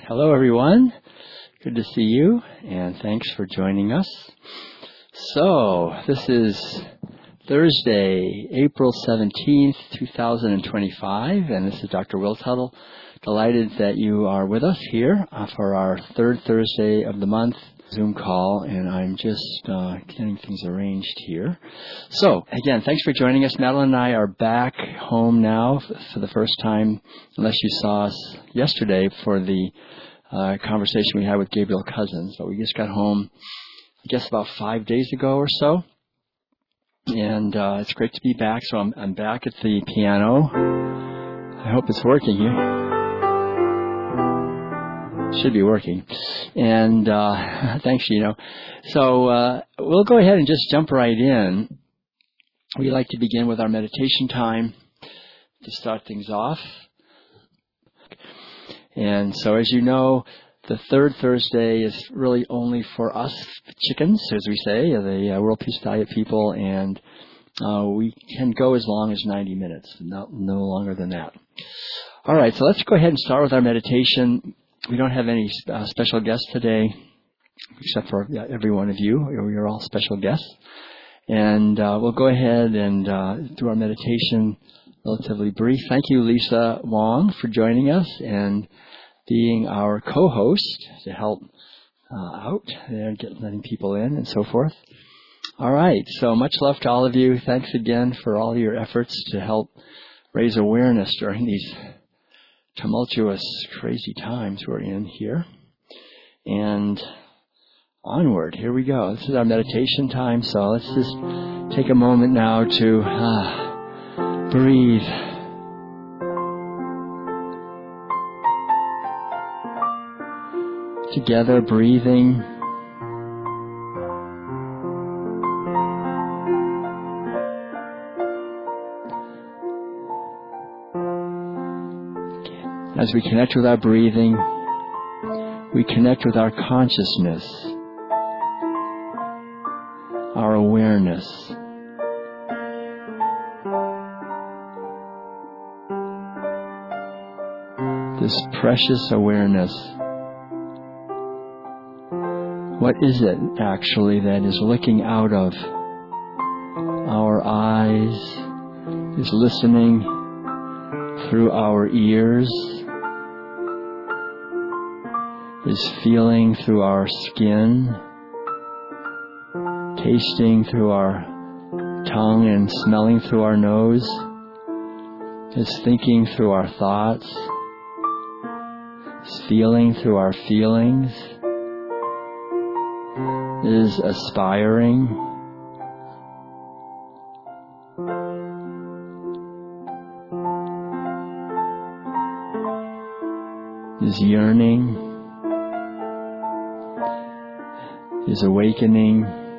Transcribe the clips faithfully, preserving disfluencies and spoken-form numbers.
Hello, everyone. Good to see you, and thanks for joining us. So, this is Thursday, April seventeenth, twenty twenty-five, and this is Doctor Will Tuttle. Delighted that you are with us here for our third Thursday of the month Zoom call, and I'm just uh, getting things arranged here. So, again, thanks for joining us. Madeline and I are back home now for the first time, unless you saw us yesterday for the uh, conversation we had with Gabriel Cousins. But we just got home, I guess, about five days ago or so, and uh, it's great to be back. So I'm, I'm back at the piano. I hope it's working here. Should be working. And uh, thanks, Gino. So uh, we'll go ahead and just jump right in. We like to begin with our meditation time to start things off. And so as you know, the third Thursday is really only for us chickens, as we say, the uh, World Peace Diet people, and uh, we can go as long as ninety minutes, no, no longer than that. All right, so let's go ahead and start with our meditation. We don't have any uh, special guests today, except for yeah, every one of you. You're all special guests. And uh, we'll go ahead and uh, do our meditation relatively brief. Thank you, Lisa Wong, for joining us and being our co-host to help uh, out and get, letting people in and so forth. All right, so much love to all of you. Thanks again for all your efforts to help raise awareness during these tumultuous, crazy times we're in here. And onward, here we go. This is our meditation time, so let's just take a moment now to ah, breathe. Together, breathing. As we connect with our breathing, we connect with our consciousness, our awareness. This precious awareness. What is it actually that is looking out of our eyes, is listening through our ears, is feeling through our skin, tasting through our tongue and smelling through our nose, is thinking through our thoughts, is feeling through our feelings, is aspiring, is yearning, is awakening.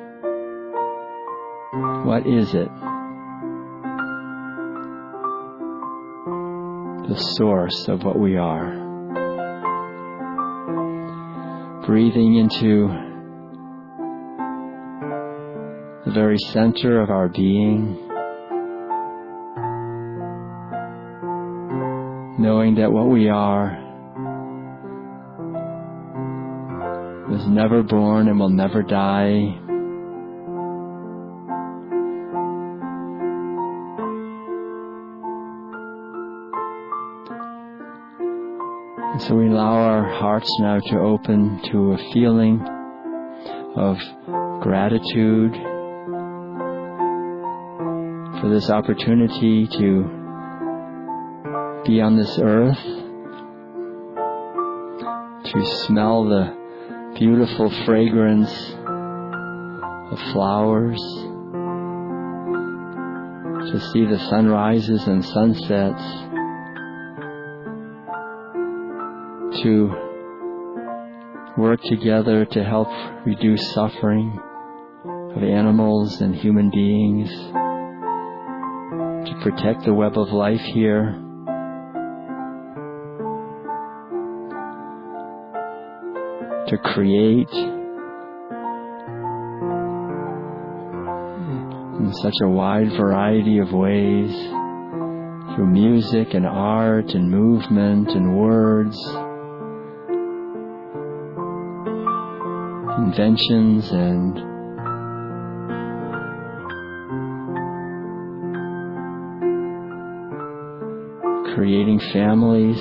What is it? The source of what we are. Breathing into the very center of our being, knowing that what we are was never born and will never die. And so we allow our hearts now to open to a feeling of gratitude for this opportunity to be on this earth, to smell the beautiful fragrance of flowers, to see the sunrises and sunsets, to work together to help reduce suffering of animals and human beings, to protect the web of life here, to create in such a wide variety of ways, through music and art and movement and words, inventions and creating families,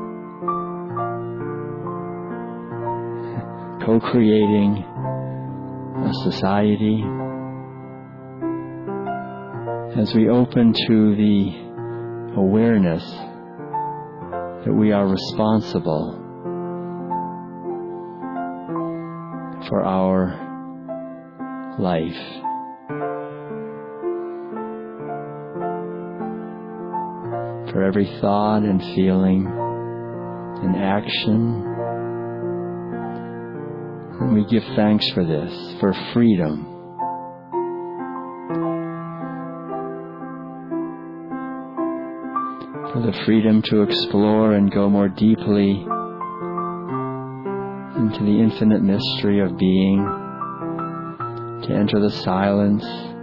co-creating a society. As we open to the awareness that we are responsible for our life. For every thought and feeling and action. And we give thanks for this, for freedom. For the freedom to explore and go more deeply into the infinite mystery of being, to enter the silence,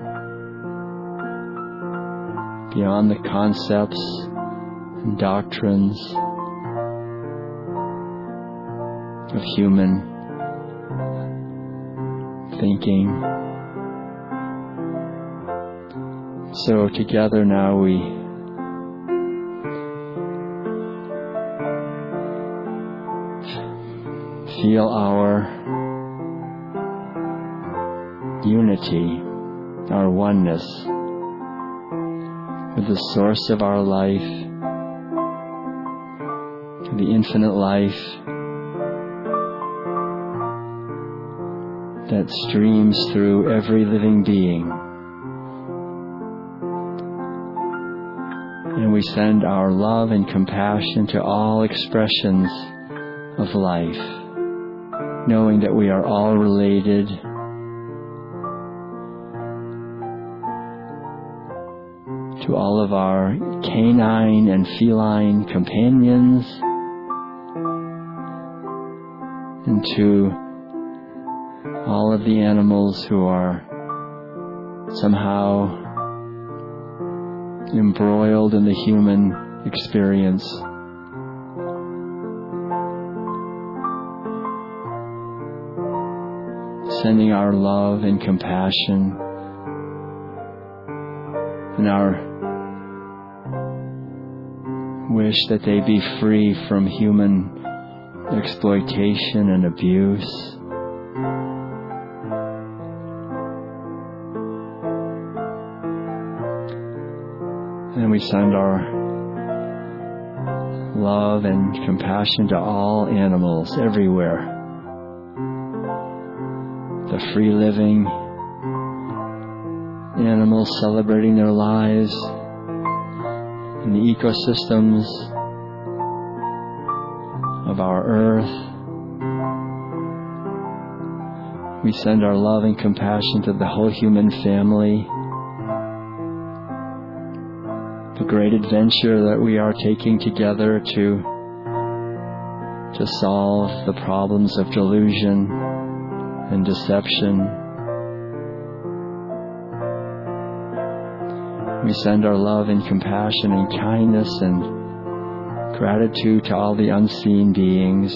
beyond the concepts and doctrines of human thinking. So together now we feel our unity, our oneness with the source of our life, the infinite life that streams through every living being. And we send our love and compassion to all expressions of life, knowing that we are all related, to all of our canine and feline companions, and to all of the animals who are somehow embroiled in the human experience. Sending our love and compassion and our wish that they be free from human exploitation and abuse. And we send our love and compassion to all animals everywhere. The free living animals celebrating their lives in the ecosystems of our earth. We send our love and compassion to the whole human family. The great adventure that we are taking together to to solve the problems of delusion and deception. We send our love and compassion and kindness and gratitude to all the unseen beings.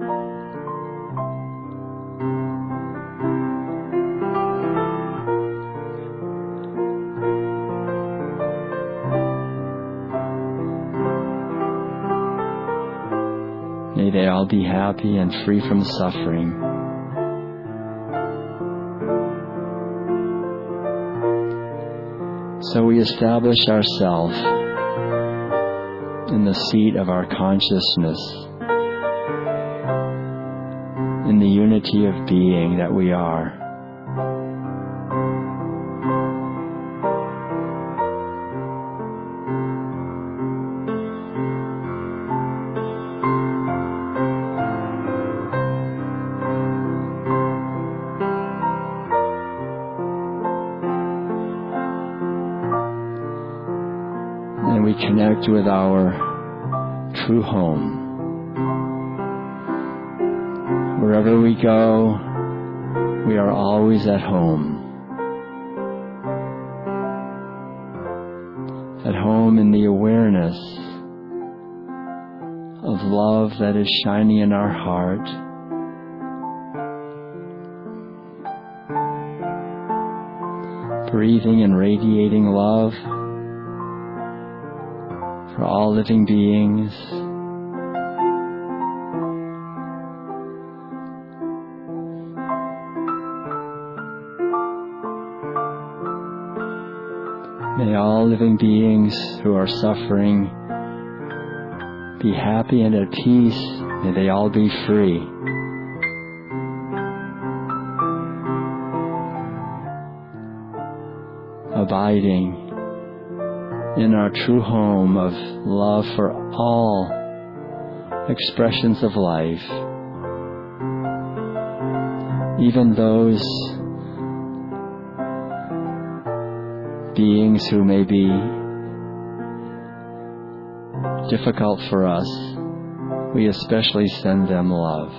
May they all be happy and free from suffering. So we establish ourselves in the seat of our consciousness, in the unity of being that we are. And we connect with our true home. Wherever we go, we are always at home. At home in the awareness of love that is shining in our heart, breathing and radiating love for all living beings. May all living beings who are suffering be happy and at peace. May they all be free. Abiding in our true home of love for all expressions of life, even those beings who may be difficult for us, we especially send them love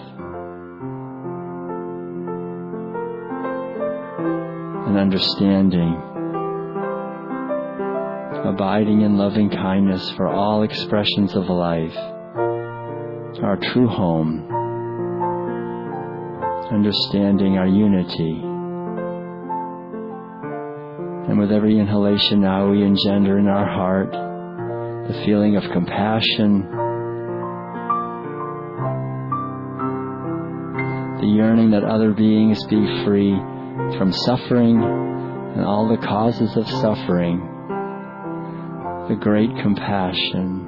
and understanding, abiding in loving kindness for all expressions of life, our true home, understanding our unity. And with every inhalation now we engender in our heart the feeling of compassion, the yearning that other beings be free from suffering and all the causes of suffering, the great compassion,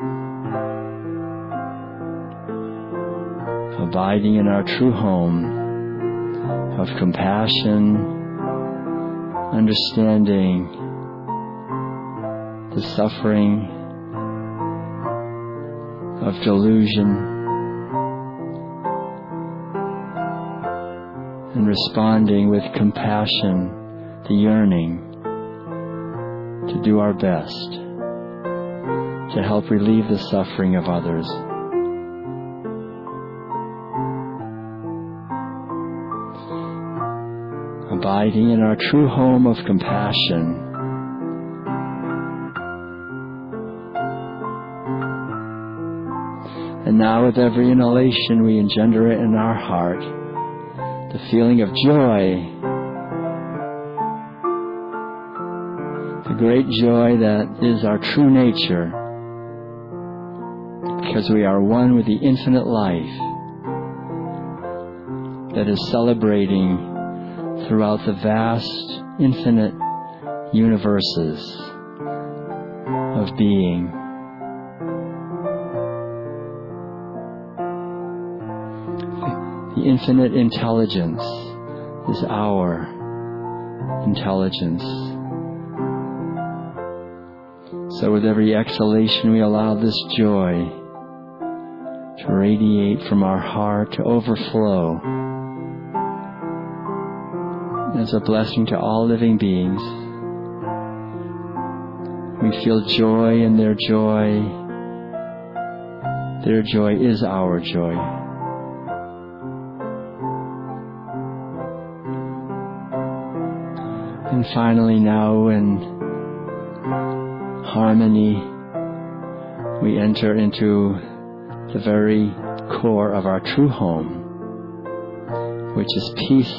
abiding in our true home of compassion, understanding the suffering of delusion, and responding with compassion, the yearning to do our best to help relieve the suffering of others. Abiding in our true home of compassion, and now with every inhalation we engender it in our heart, the feeling of joy, the great joy that is our true nature, because we are one with the infinite life that is celebrating throughout the vast, infinite universes of being. The infinite intelligence is our intelligence. So with every exhalation we allow this joy to radiate from our heart, to overflow as a blessing to all living beings. We feel joy in their joy. Their joy is our joy. And finally, now in harmony, we enter into the very core of our true home, which is peace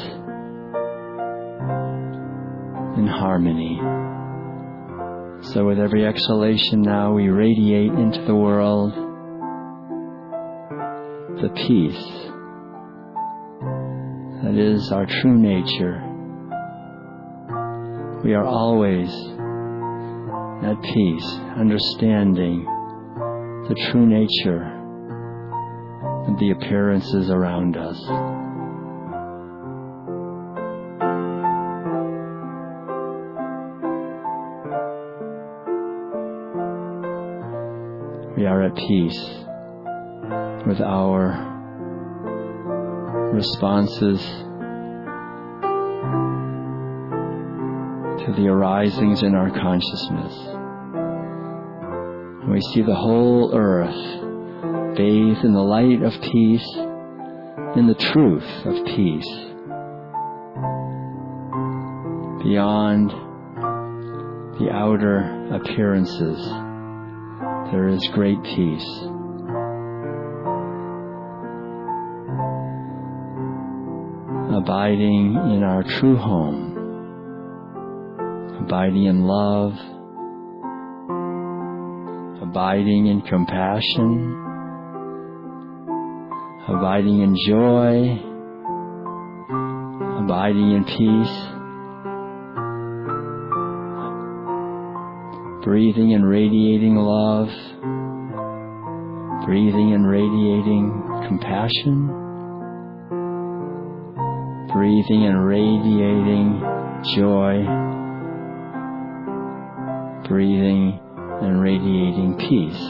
in harmony. So with every exhalation now we radiate into the world the peace that is our true nature. We are always at peace, understanding the true nature of the appearances around us. We are at peace with our responses to the arisings in our consciousness. We see the whole earth bathed in the light of peace, in the truth of peace. Beyond the outer appearances, there is great peace. Abiding in our true home abiding in love, abiding in compassion, abiding in joy, abiding in peace, breathing and radiating love, breathing and radiating compassion, breathing and radiating joy, breathing and radiating peace.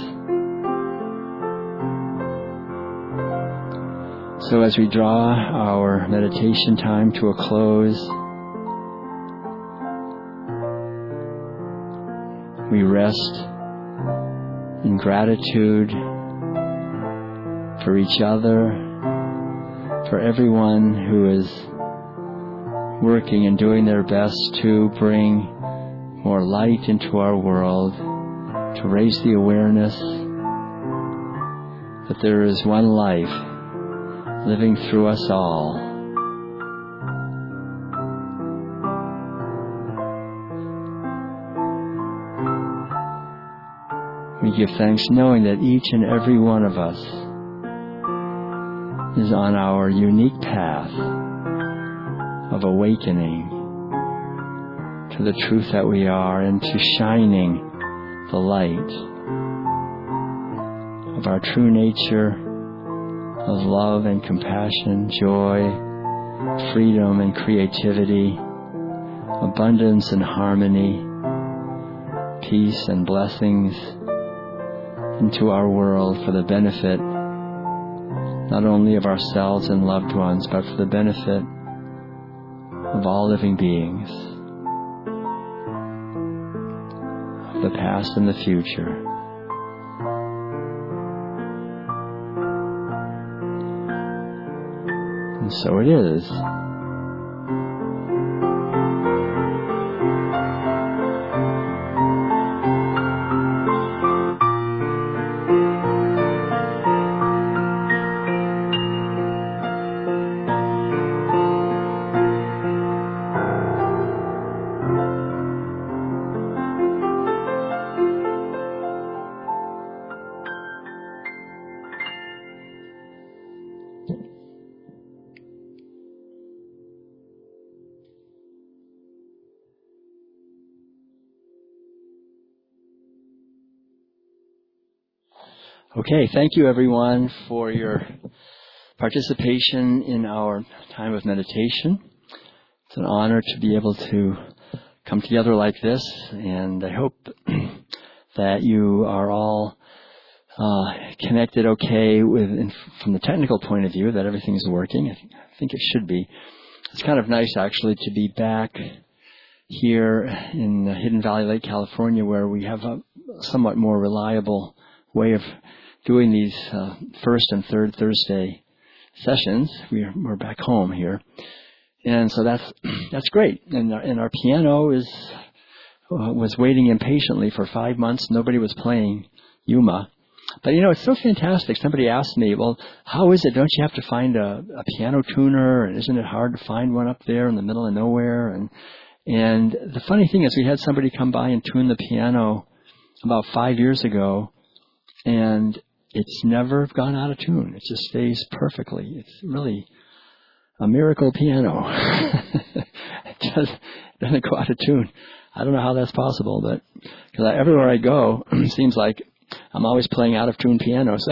So as we draw our meditation time to a close, we rest in gratitude for each other, for everyone who is working and doing their best to bring more light into our world, to raise the awareness that there is one life living through us all. We give thanks knowing that each and every one of us is on our unique path of awakening to the truth that we are and to shining the light of our true nature of love and compassion, joy, freedom and creativity, abundance and harmony, peace and blessings into our world for the benefit not only of ourselves and loved ones, but for the benefit of all living beings, of the past and the future. And so it is. Okay, thank you everyone for your participation in our time of meditation. It's an honor to be able to come together like this, and I hope that you are all uh, connected okay with, in, from the technical point of view, that everything's working. I think, I think it should be. It's kind of nice actually to be back here in Hidden Valley Lake, California, where we have a somewhat more reliable way of doing these uh, first and third Thursday sessions. We're, we're back home here, and so that's that's great. And our, and our piano is uh, was waiting impatiently for five months. Nobody was playing Yuma, but you know it's so fantastic. Somebody asked me, "Well, how is it? Don't you have to find a, a piano tuner? And isn't it hard to find one up there in the middle of nowhere?" And and the funny thing is, we had somebody come by and tune the piano about five years ago, and it's never gone out of tune. It just stays perfectly. It's really a miracle piano. It just doesn't go out of tune. I don't know how that's possible, but because everywhere I go, it seems like I'm always playing out of tune pianos.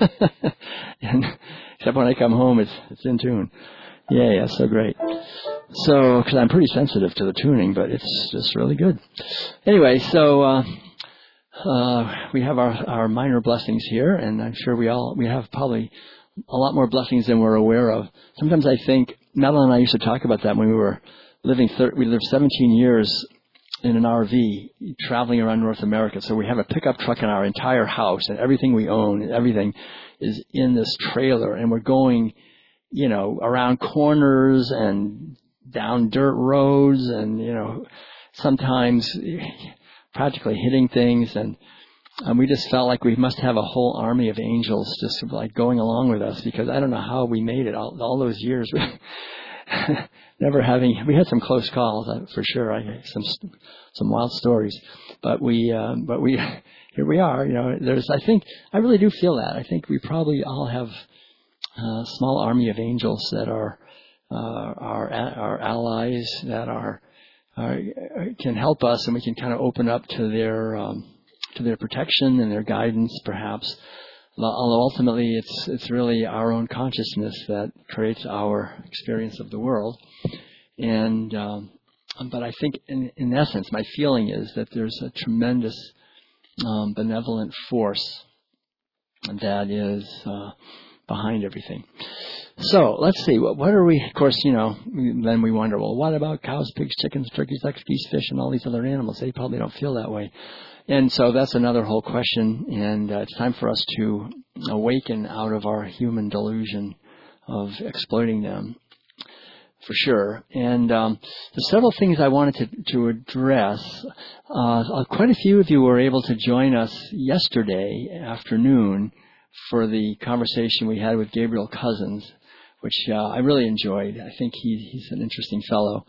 And except when I come home, it's it's in tune. Yeah, yeah, so great. So, because I'm pretty sensitive to the tuning, but it's just really good. Anyway, so. Uh, Uh, we have our, our minor blessings here, and I'm sure we all, we have probably a lot more blessings than we're aware of. Sometimes I think, Madeline and I used to talk about that when we were living, thir- we lived seventeen years in an R V, traveling around North America. So we have a pickup truck in our entire house, and everything we own, and everything is in this trailer, and we're going, you know, around corners and down dirt roads, and, you know, sometimes practically hitting things, and um, we just felt like we must have a whole army of angels just like going along with us, because I don't know how we made it all, all those years. never having, we had some close calls uh, for sure. I had some, some wild stories, but we, um, but we, here we are, you know, there's, I think, I really do feel that. I think we probably all have a small army of angels that are, uh, our, our allies that are, are, can help us, and we can kind of open up to their, um, to their protection and their guidance, perhaps. Although ultimately it's it's really our own consciousness that creates our experience of the world. And um, but I think in, in essence, my feeling is that there's a tremendous um, benevolent force that is uh, behind everything. So let's see. What, what are we? Of course, you know. Then we wonder, well, what about cows, pigs, chickens, turkeys, ducks, geese, fish, and all these other animals? They probably don't feel that way. And so that's another whole question, and uh, it's time for us to awaken out of our human delusion of exploiting them, for sure. And um, there's several things I wanted to, to address. Uh, quite a few of you were able to join us yesterday afternoon for the conversation we had with Gabriel Cousins, which uh, I really enjoyed. I think he, he's an interesting fellow.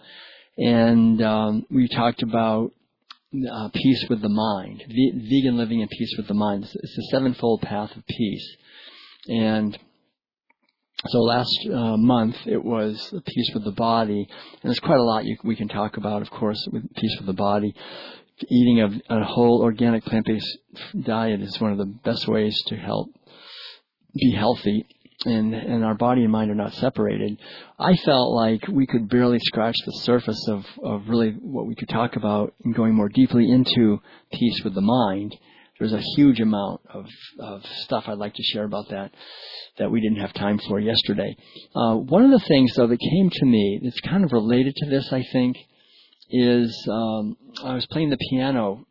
And um, we talked about Uh, peace with the mind, v- vegan living in peace with the mind. It's, it's the sevenfold path of peace. And so last uh, month it was peace with the body, and there's quite a lot you, we can talk about, of course, with peace with the body. Eating a, a whole organic plant-based diet is one of the best ways to help be healthy. And, and our body and mind are not separated. I felt like we could barely scratch the surface of, of really what we could talk about in going more deeply into peace with the mind. There's a huge amount of, of stuff I'd like to share about that that we didn't have time for yesterday. Uh, one of the things, though, that came to me that's kind of related to this, I think, is um, I was playing the piano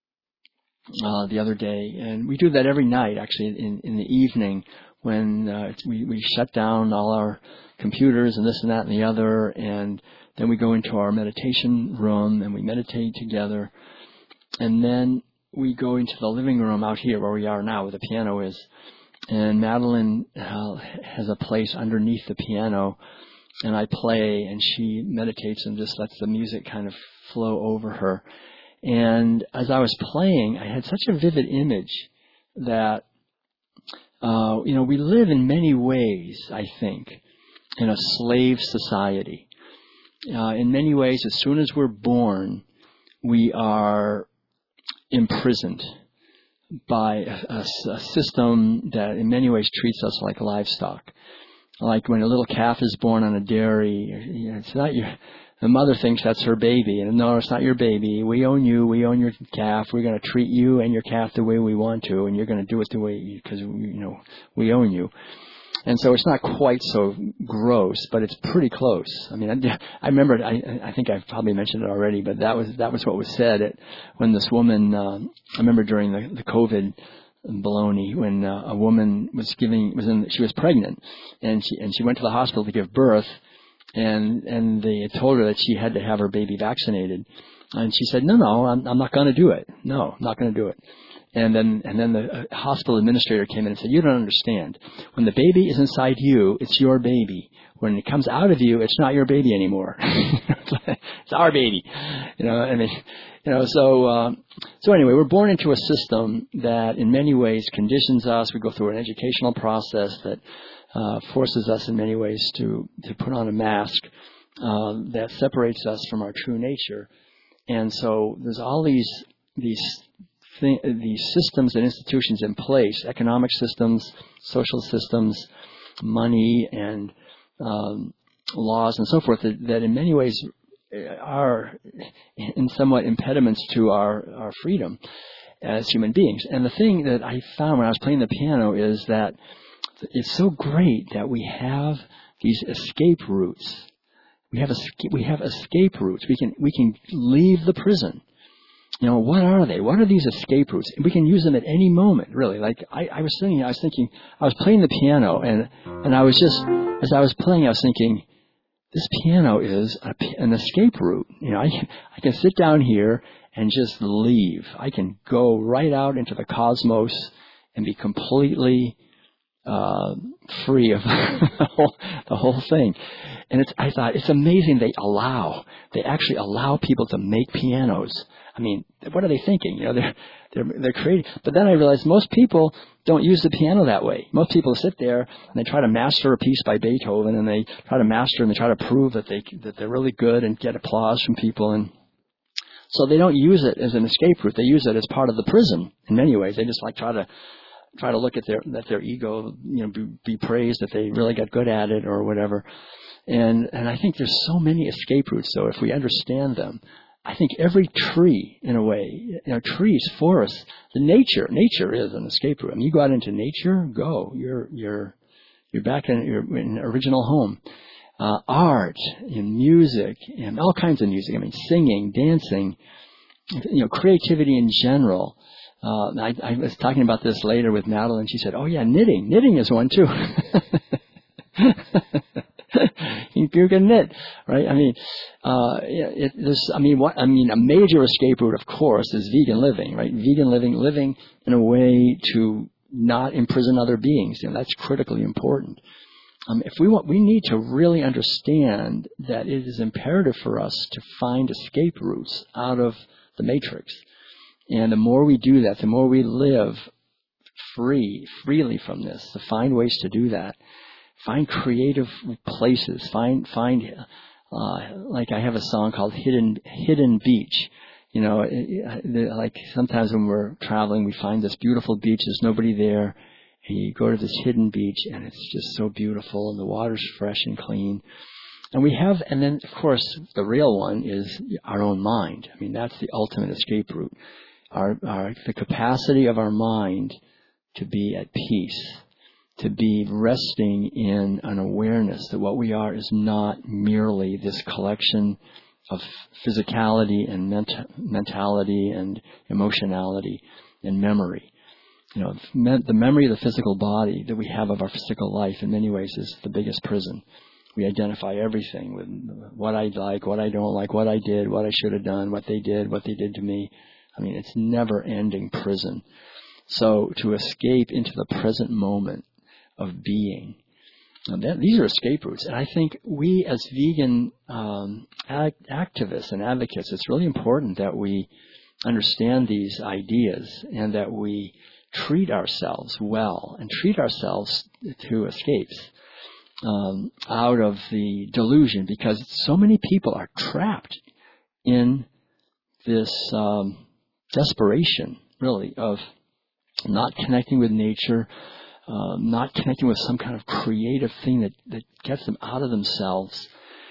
uh, the other day, and we do that every night, actually, in, in the evening, when uh, we, we shut down all our computers and this and that and the other, and then we go into our meditation room and we meditate together, and then we go into the living room out here where we are now, where the piano is, and Madeline uh, has a place underneath the piano, and I play, and she meditates and just lets the music kind of flow over her. And as I was playing, I had such a vivid image that Uh, you know, we live in many ways, I think, in a slave society. Uh, in many ways, as soon as we're born, we are imprisoned by a, a, a system that in many ways treats us like livestock. Like when a little calf is born on a dairy, you know, it's not your... The mother thinks that's her baby, and no, it's not your baby. We own you. We own your calf. We're going to treat you and your calf the way we want to, and you're going to do it the way, because, you know, we own you. And so it's not quite so gross, but it's pretty close. I mean, I, I remember, I, I think I've probably mentioned it already, but that was that was what was said at, when this woman, uh, I remember during the, the COVID baloney, when uh, a woman was giving, was in, she was pregnant, and she and she went to the hospital to give birth. And and they had told her that she had to have her baby vaccinated, and she said, "No, no, I'm, I'm not going to do it. No, I'm not going to do it." And then and then the hospital administrator came in and said, "You don't understand. When the baby is inside you, it's your baby. When it comes out of you, it's not your baby anymore. It's our baby." You know, and they, you know, so uh, so anyway, we're born into a system that in many ways conditions us. We go through an educational process that Uh, forces us in many ways to, to put on a mask uh, that separates us from our true nature. And so there's all these these th- these systems and institutions in place, economic systems, social systems, money, and um, laws and so forth, that, that in many ways are in somewhat impediments to our, our freedom as human beings. And the thing that I found when I was playing the piano is that it's so great that we have these escape routes. We have escape, we have escape routes. We can we can leave the prison. You know, what are they? What are these escape routes? And we can use them at any moment, really. Like I, I was thinking, I was thinking, I was playing the piano, and and I was just, as I was playing, I was thinking, this piano is a, an escape route. You know, I I can sit down here and just leave. I can go right out into the cosmos and be completely Uh, free of the, whole, the whole thing. And it's, I thought, it's amazing they allow, they actually allow people to make pianos. I mean, what are they thinking? You know, they're, they're, they're creating. But then I realized most people don't use the piano that way. Most people sit there and they try to master a piece by Beethoven, and they try to master and they try to prove that they, that they're really good and get applause from people. And so they don't use it as an escape route. They use it as part of the prison in many ways. They just like try to, try to look at their, that their ego, you know, be, be praised that they really got good at it or whatever. And, and I think there's so many escape routes, though, if we understand them. I think every tree, in a way, you know, trees, forests, the nature, nature is an escape route. I mean, you go out into nature, go. You're, you're, you're back in your in original home. Uh, art and music and all kinds of music. I mean, singing, dancing, you know, creativity in general. Uh, I, I was talking about this later with Madeline. She said, "Oh yeah, knitting. Knitting is one too." You can knit, right? I mean, uh, it, there's, I mean, what, I mean, a major escape route, of course, is vegan living, right? Vegan living, living in a way to not imprison other beings. You know, that's critically important. Um, if we want, we need to really understand that it is imperative for us to find escape routes out of the matrix. And the more we do that, the more we live free, freely from this, to find ways to do that. Find creative places. Find, find, uh, like I have a song called Hidden, Hidden Beach. You know, it, it, like sometimes when we're traveling, we find this beautiful beach. There's nobody there. And you go to this hidden beach and it's just so beautiful and the water's fresh and clean. And we have, and then of course the real one is our own mind. I mean, that's the ultimate escape route. Our, our, the capacity of our mind to be at peace, to be resting in an awareness that what we are is not merely this collection of physicality and ment- mentality and emotionality and memory. You know, the memory of the physical body that we have of our physical life in many ways is the biggest prison. We identify everything with what I like, what I don't like, what I did, what I should have done, what they did, what they did to me. I mean, it's never-ending prison. So to escape into the present moment of being, that, these are escape routes. And I think we as vegan um, act- activists and advocates, it's really important that we understand these ideas and that we treat ourselves well and treat ourselves to escapes um, out of the delusion, because so many people are trapped in this um, desperation, really, of not connecting with nature, uh, not connecting with some kind of creative thing that, that gets them out of themselves,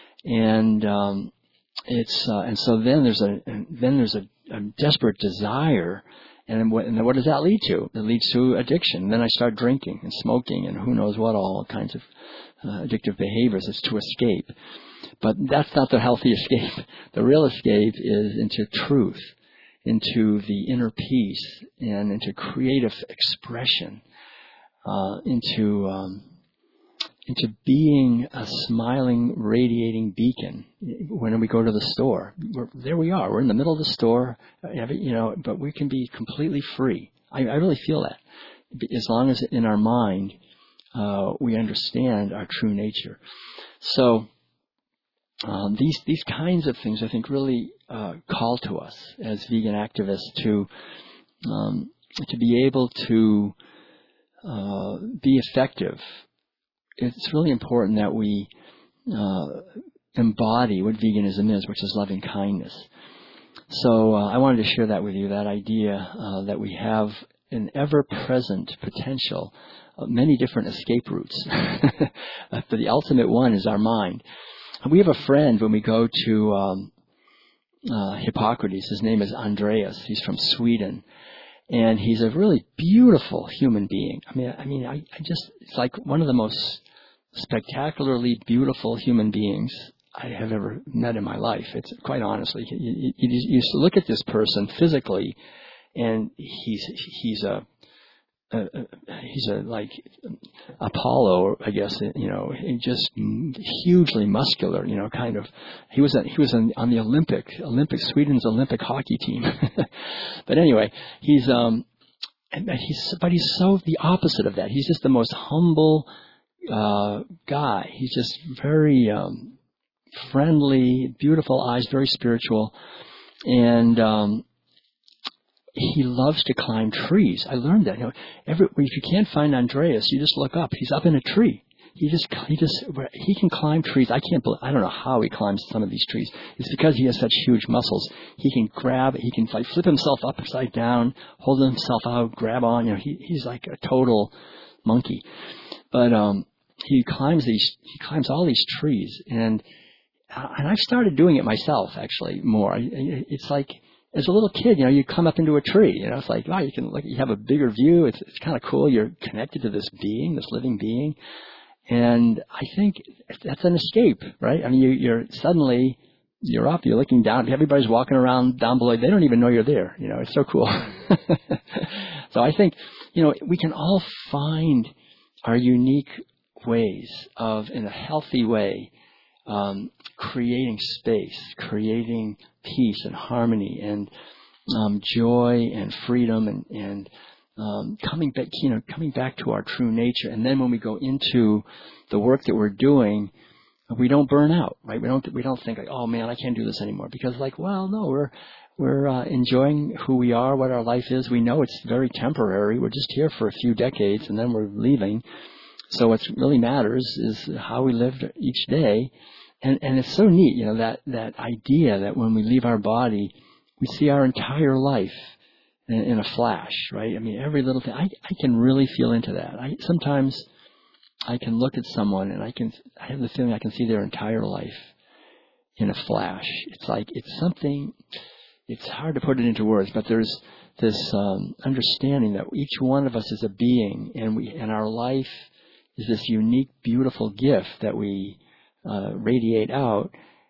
and um, it's uh, and so then there's a then there's a, a desperate desire. And what, and what does that lead to? It leads to addiction. And then I start drinking and smoking and who knows what, all kinds of uh, addictive behaviors. It's to escape. But that's not the healthy escape. The real escape is into truth, into the inner peace, and into creative expression, uh, into um, into being a smiling, radiating beacon. When we go to the store, we're, there we are. We're in the middle of the store, you know, but we can be completely free. I, I really feel that, as long as in our mind uh, we understand our true nature. So um, these these kinds of things, I think, really uh, call to us as vegan activists to um, to be able to uh, be effective. It's really important that we uh, embody what veganism is, which is loving kindness. So uh, I wanted to share that with you, that idea uh, that we have an ever-present potential of many different escape routes. But the ultimate one is our mind. We have a friend when we go to um, uh, Hippocrates. His name is Andreas. He's from Sweden. And he's a really beautiful human being. I mean, I mean, I, I just, it's like one of the most spectacularly beautiful human beings I have ever met in my life. It's quite honestly, you, you, you look at this person physically, and he's he's a, a, a he's a like Apollo, I guess, you know, just hugely muscular, you know, kind of. He was a, he was on, on the Olympic Olympic Sweden's Olympic hockey team. But anyway, he's um, and he's but he's so the opposite of that. He's just the most humble, uh, guy. He's just very um, friendly, beautiful eyes, very spiritual, and um, he loves to climb trees. I learned that. You know, every, if you can't find Andreas, you just look up. He's up in a tree. He just, he just, he can climb trees. I can't, I don't know how he climbs some of these trees. It's because he has such huge muscles. He can grab, he can like flip himself upside down, hold himself out, grab on. You know, he, he's like a total monkey. But um, he climbs these, he climbs all these trees, and and I've started doing it myself actually more. It's like, as a little kid, you know, you come up into a tree. You know, it's like, wow, you can like you have a bigger view. It's it's kind of cool. You're connected to this being, this living being. And I think that's an escape, right? I mean, you, you're suddenly, you're up, you're looking down, everybody's walking around down below, they don't even know you're there, you know, it's so cool. So I think, you know, we can all find our unique ways of, in a healthy way, um, creating space, creating peace and harmony and um, joy and freedom and, and Um, coming back, you know, coming back to our true nature, and then when we go into the work that we're doing, we don't burn out, right? We don't, we don't think like, oh man, I can't do this anymore, because like, well, no, we're, we're uh, enjoying who we are, what our life is. We know it's very temporary. We're just here for a few decades, and then we're leaving. So what really matters is how we live each day, and and it's so neat, you know, that that idea that when we leave our body, we see our entire life In, in a flash, right? I mean, every little thing. I, I can really feel into that. I sometimes I can look at someone and I can I have the feeling I can see their entire life in a flash. It's like it's something. It's hard to put it into words, but there's this um, understanding that each one of us is a being, and we and our life is this unique, beautiful gift that we uh, radiate out,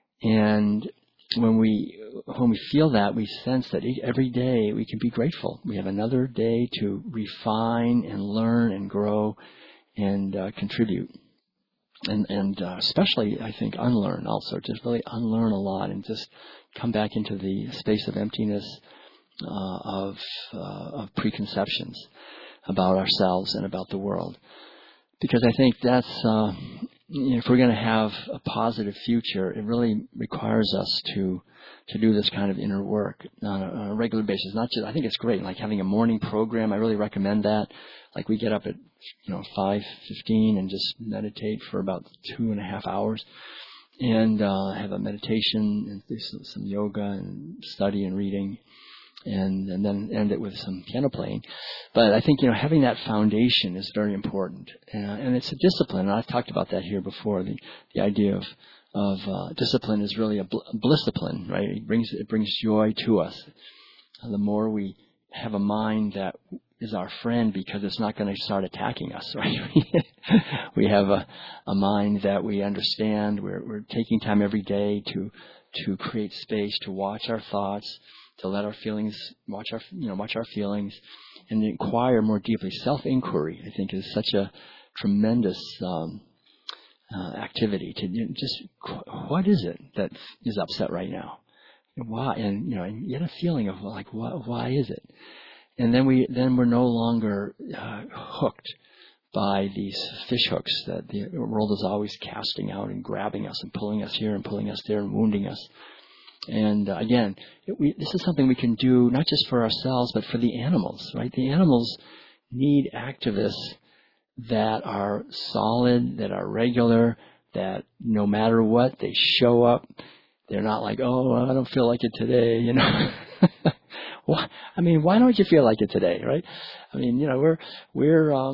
and when we when we feel that, we sense that every day we can be grateful. We have another day to refine and learn and grow and uh, contribute, and and uh, especially I think unlearn also, just really unlearn a lot and just come back into the space of emptiness uh, of uh, of preconceptions about ourselves and about the world, because I think that's. Uh, If we're going to have a positive future, it really requires us to to do this kind of inner work on a, on a regular basis. Not just, I think it's great, like having a morning program. I really recommend that. Like we get up at you know five fifteen and just meditate for about two and a half hours, and uh, have a meditation and do some yoga and study and reading, and and then end it with some piano playing. But I think, you know, having that foundation is very important, uh, and it's a discipline. And I've talked about that here before. The the idea of of uh, discipline is really a, bl- a blissdiscipline, right? It brings it brings joy to us. And the more we have a mind that is our friend, because it's not going to start attacking us, right? We have a a mind that we understand. We're we're taking time every day to to create space, to watch our thoughts, to let our feelings, watch our, you know, watch our feelings, and inquire more deeply. Self-inquiry, I think, is such a tremendous um, uh, activity. To you know, just, what is it that is upset right now? Why? And you know, and get a feeling of like, why, why is it? And then we, then we're no longer uh, hooked by these fish hooks that the world is always casting out and grabbing us and pulling us here and pulling us there and wounding us. And uh, again, it, we, this is something we can do not just for ourselves, but for the animals, right? The animals need activists that are solid, that are regular, that no matter what, they show up. They're not like, oh, I don't feel like it today, you know. Why? I mean, why don't you feel like it today, right? I mean, you know, we're we're um,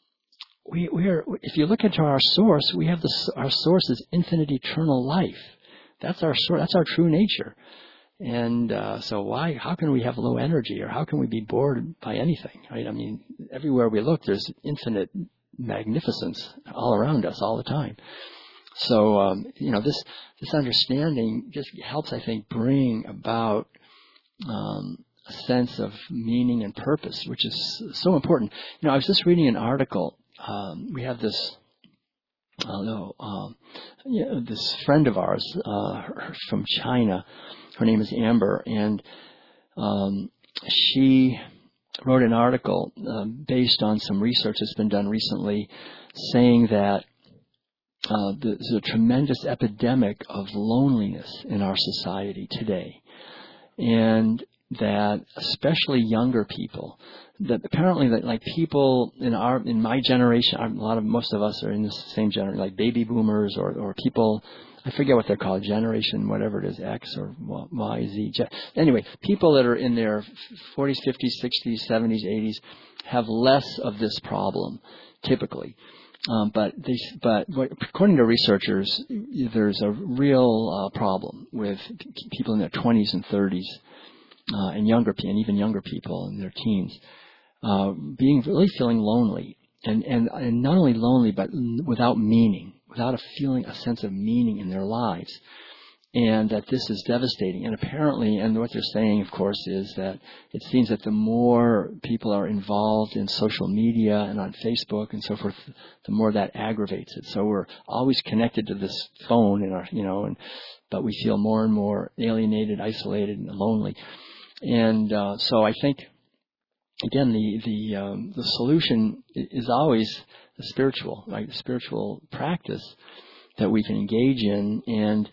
we we're if you look into our source, we have this. Our source is infinite, eternal life. That's our source. That's our true nature. And uh, so why, how can we have low energy, or how can we be bored by anything, right? I mean, everywhere we look, there's infinite magnificence all around us all the time. So, um, you know, this this understanding just helps, I think, bring about um, a sense of meaning and purpose, which is so important. You know, I was just reading an article. Um, we have this uh, no, um, you know, this friend of ours uh, from China. Her name is Amber, and um, she wrote an article uh, based on some research that's been done recently saying that uh, there's a tremendous epidemic of loneliness in our society today, and that especially younger people, that apparently that like people in our in my generation, a lot of most of us are in the same generation, like baby boomers or or people. I forget what they're called, generation, whatever it is, X or Y, Z. Anyway, people that are in their forties, fifties, sixties, seventies, eighties have less of this problem, typically. Um, but they, but according to researchers, there's a real uh, problem with people in their twenties and thirties uh, and younger, and even younger people in their teens, uh, being really feeling lonely, and, and and not only lonely, but without meaning. Without a feeling, a sense of meaning in their lives, and that this is devastating. And apparently, and what they're saying, of course, is that it seems that the more people are involved in social media and on Facebook and so forth, the more that aggravates it. So we're always connected to this phone, in our, you know, and but we feel more and more alienated, isolated, and lonely. And uh, so I think, again, the the um, the solution is always the spiritual, right? The spiritual practice that we can engage in and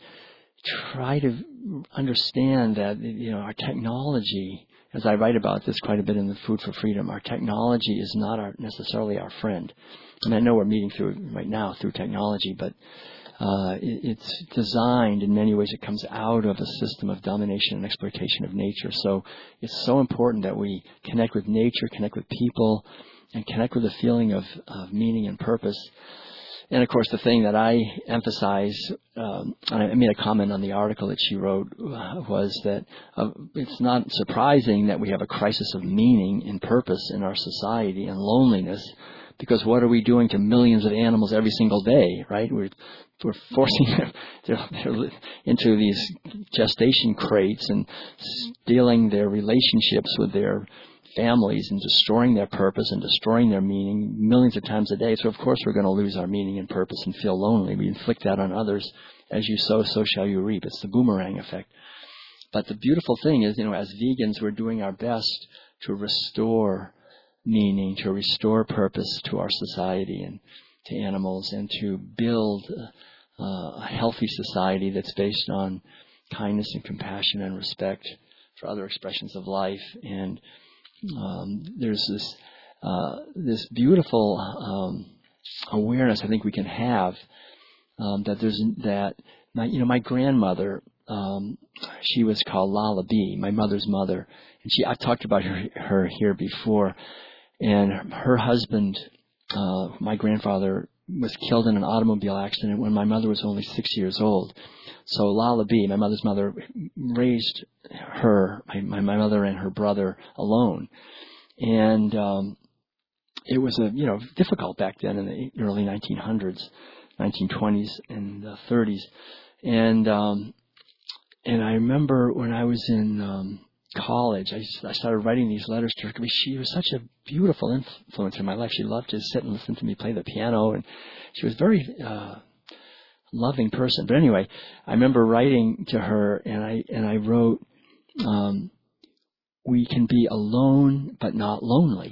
try to understand that, you know, our technology, as I write about this quite a bit in the Food for Freedom, our technology is not our, necessarily our friend. And I know we're meeting through right now through technology, but uh, it, it's designed in many ways. It comes out of a system of domination and exploitation of nature. So it's so important that we connect with nature, connect with people, and connect with a feeling of, of meaning and purpose. And, of course, the thing that I emphasize, um, and I made a comment on the article that she wrote, uh, was that uh, it's not surprising that we have a crisis of meaning and purpose in our society and loneliness, because what are we doing to millions of animals every single day, right? We're, we're forcing them they're, they're into these gestation crates and stealing their relationships with their families and destroying their purpose and destroying their meaning millions of times a day. So, of course, we're going to lose our meaning and purpose and feel lonely. We inflict that on others. As you sow, so shall you reap. It's the boomerang effect. But the beautiful thing is, you know, as vegans, we're doing our best to restore meaning, to restore purpose to our society and to animals, and to build uh, a healthy society that's based on kindness and compassion and respect for other expressions of life. And Um, there's this uh, this beautiful um, awareness I think we can have um, that there's that my you know my grandmother, um, she was called Lala B, my mother's mother, and she I've talked about her, her here before, and her husband, uh, my grandfather, was killed in an automobile accident when my mother was only six years old. So Lala B, my mother's mother, raised her, my, my, my mother and her brother alone. And um, it was, a you know, difficult back then in the early nineteen hundreds, nineteen twenties and uh, thirties. And um, and I remember when I was in um, college, I, I started writing these letters to her. I mean, she was such a beautiful influence in my life. She loved to sit and listen to me play the piano, and she was very uh, loving person. But anyway, I remember writing to her, and I and I wrote, um, "We can be alone but not lonely,"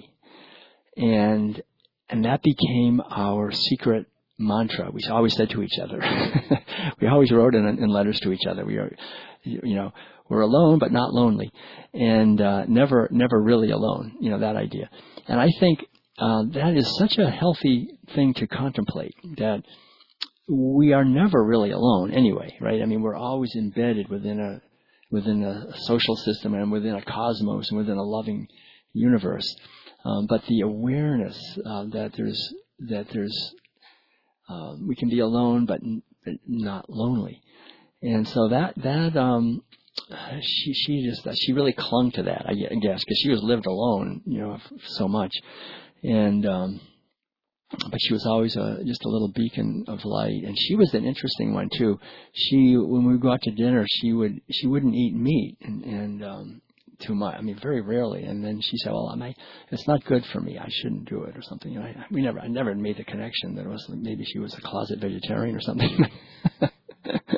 and and that became our secret mantra. We always said to each other. We always wrote in, in letters to each other. We are, you know, we're alone but not lonely, and uh, never never really alone. You know, that idea. And I think uh, that is such a healthy thing to contemplate, that we are never really alone anyway, right? I mean, we're always embedded within a within a social system and within a cosmos and within a loving universe. Um, but the awareness uh, that there's that there's uh, we can be alone but, n- but not lonely, and so that that um, she she just she really clung to that, I guess, because she was lived alone, you know, so much, and. Um, But she was always a, just a little beacon of light, and she was an interesting one too. She, when we would go out to dinner, she would she wouldn't eat meat, and, and um, too much. I mean, very rarely. And then she said, "Well, I, it's not good for me. I shouldn't do it," or something. And I, we never, I never made the connection that it was maybe she was a closet vegetarian or something.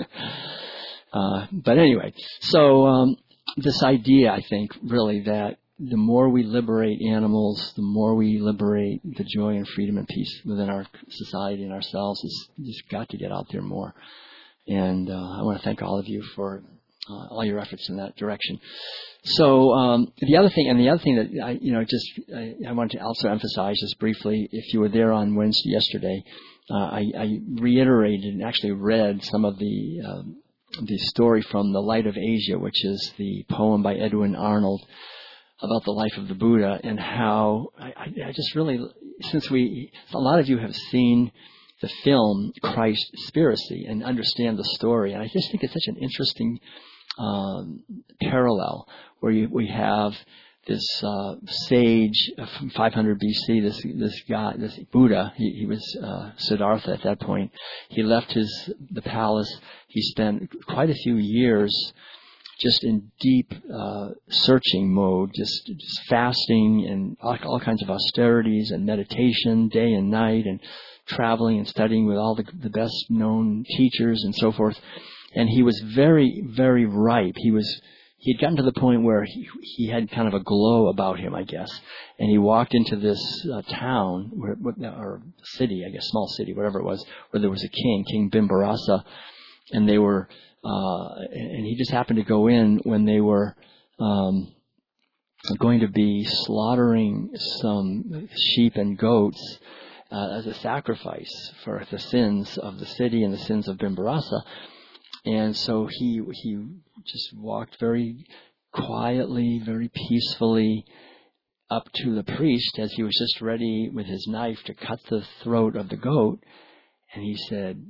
uh, but anyway, so um, this idea, I think, really that the more we liberate animals, the more we liberate the joy and freedom and peace within our society and ourselves. It's just got to get out there more. And uh, I want to thank all of you for uh, all your efforts in that direction. So um, the other thing, and the other thing that I, you know, just I, I wanted to also emphasize just briefly, if you were there on Wednesday yesterday, uh, I, I reiterated and actually read some of the uh, the story from The Light of Asia, which is the poem by Edwin Arnold about the life of the Buddha, and how I, I just really, since we, a lot of you have seen the film Christspiracy and understand the story, and I just think it's such an interesting um, parallel where you, we have this uh, sage from five hundred B C, this this guy, this Buddha. He, he was uh, Siddhartha at that point. He left his the palace. He spent quite a few years just in deep uh, searching mode, just, just fasting and all, all kinds of austerities and meditation day and night, and traveling and studying with all the, the best known teachers and so forth. And he was very, very ripe. He was he had gotten to the point where he, he had kind of a glow about him, I guess. And he walked into this uh, town, where, or city, I guess, small city, whatever it was, where there was a king, King Bimbarasa, and they were, uh, and he just happened to go in when they were um, going to be slaughtering some sheep and goats uh, as a sacrifice for the sins of the city and the sins of Bimbarasa. And so he he just walked very quietly, very peacefully up to the priest as he was just ready with his knife to cut the throat of the goat. And he said,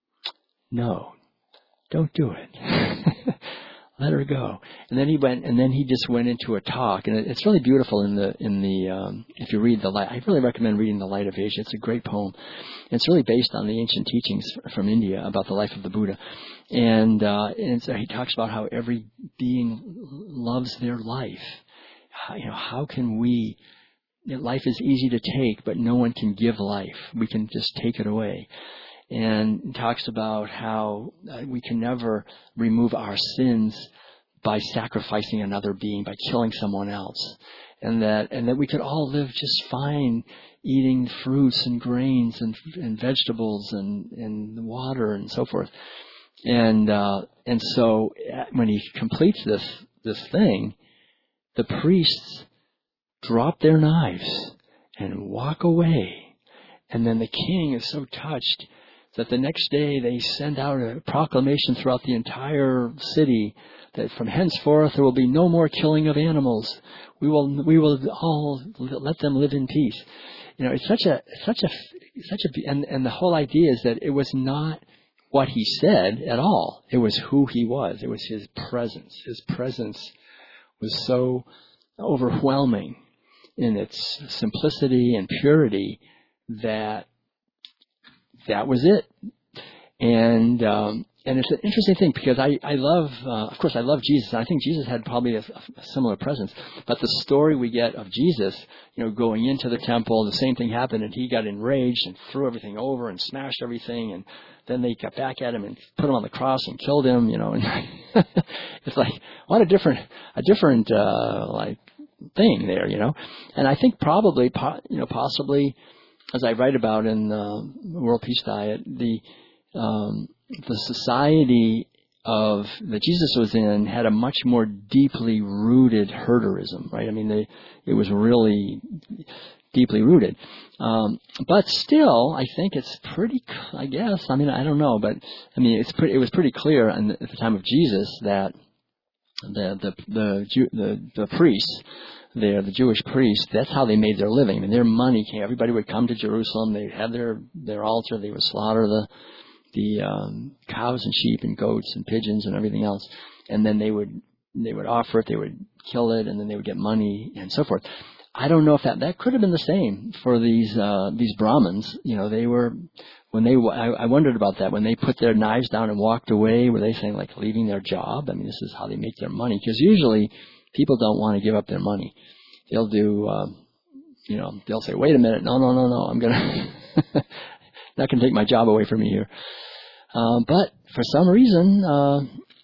"No, don't do it. Let her go." And then he went, and then he just went into a talk, and it's really beautiful in the in the um, if you read the light. I really recommend reading The Light of Asia. It's a great poem. And it's really based on the ancient teachings from India about the life of the Buddha, and uh, and so he talks about how every being loves their life. How, you know, how can we? Life is easy to take, but no one can give life. We can just take it away. And talks about how we can never remove our sins by sacrificing another being, by killing someone else, and that and that we could all live just fine, eating fruits and grains and, and vegetables and, and water and so forth. And uh, and so when he completes this this thing, the priests drop their knives and walk away, and then the king is so touched that the next day they send out a proclamation throughout the entire city that from henceforth there will be no more killing of animals. We will we will all let them live in peace. You know, it's such a such a such a and and the whole idea is that it was not what he said at all. It was who he was. It was his presence. His presence was so overwhelming in its simplicity and purity that that was it. And um, and it's an interesting thing because I, I love, uh, of course, I love Jesus. I think Jesus had probably a, a similar presence. But the story we get of Jesus, you know, going into the temple, the same thing happened, and he got enraged and threw everything over and smashed everything. And then they got back at him and put him on the cross and killed him. You know, and it's like what a different, a different uh, like thing there. You know, and I think probably, you know, possibly. As I write about in the World Peace Diet, the um, the society of that Jesus was in had a much more deeply rooted herderism, right? I mean, they, it was really deeply rooted. Um, but still, I think it's pretty. I guess. I mean, I don't know, but I mean, it's pretty. It was pretty clear in the, at the time of Jesus that the the the Jew, the, the priests. There, the Jewish priests, that's how they made their living. I mean, their money came, everybody would come to Jerusalem, they'd have their, their altar, they would slaughter the, the, um, cows and sheep and goats and pigeons and everything else. And then they would, they would offer it, they would kill it, and then they would get money and so forth. I don't know if that, that could have been the same for these, uh, these Brahmins. You know, they were, when they, I, I wondered about that, when they put their knives down and walked away, were they saying like leaving their job? I mean, this is how they make their money. Because usually, people don't want to give up their money. They'll do, um, you know, they'll say, wait a minute, no, no, no, no, I'm going to, not going to take my job away from me here. Um, but for some reason, uh,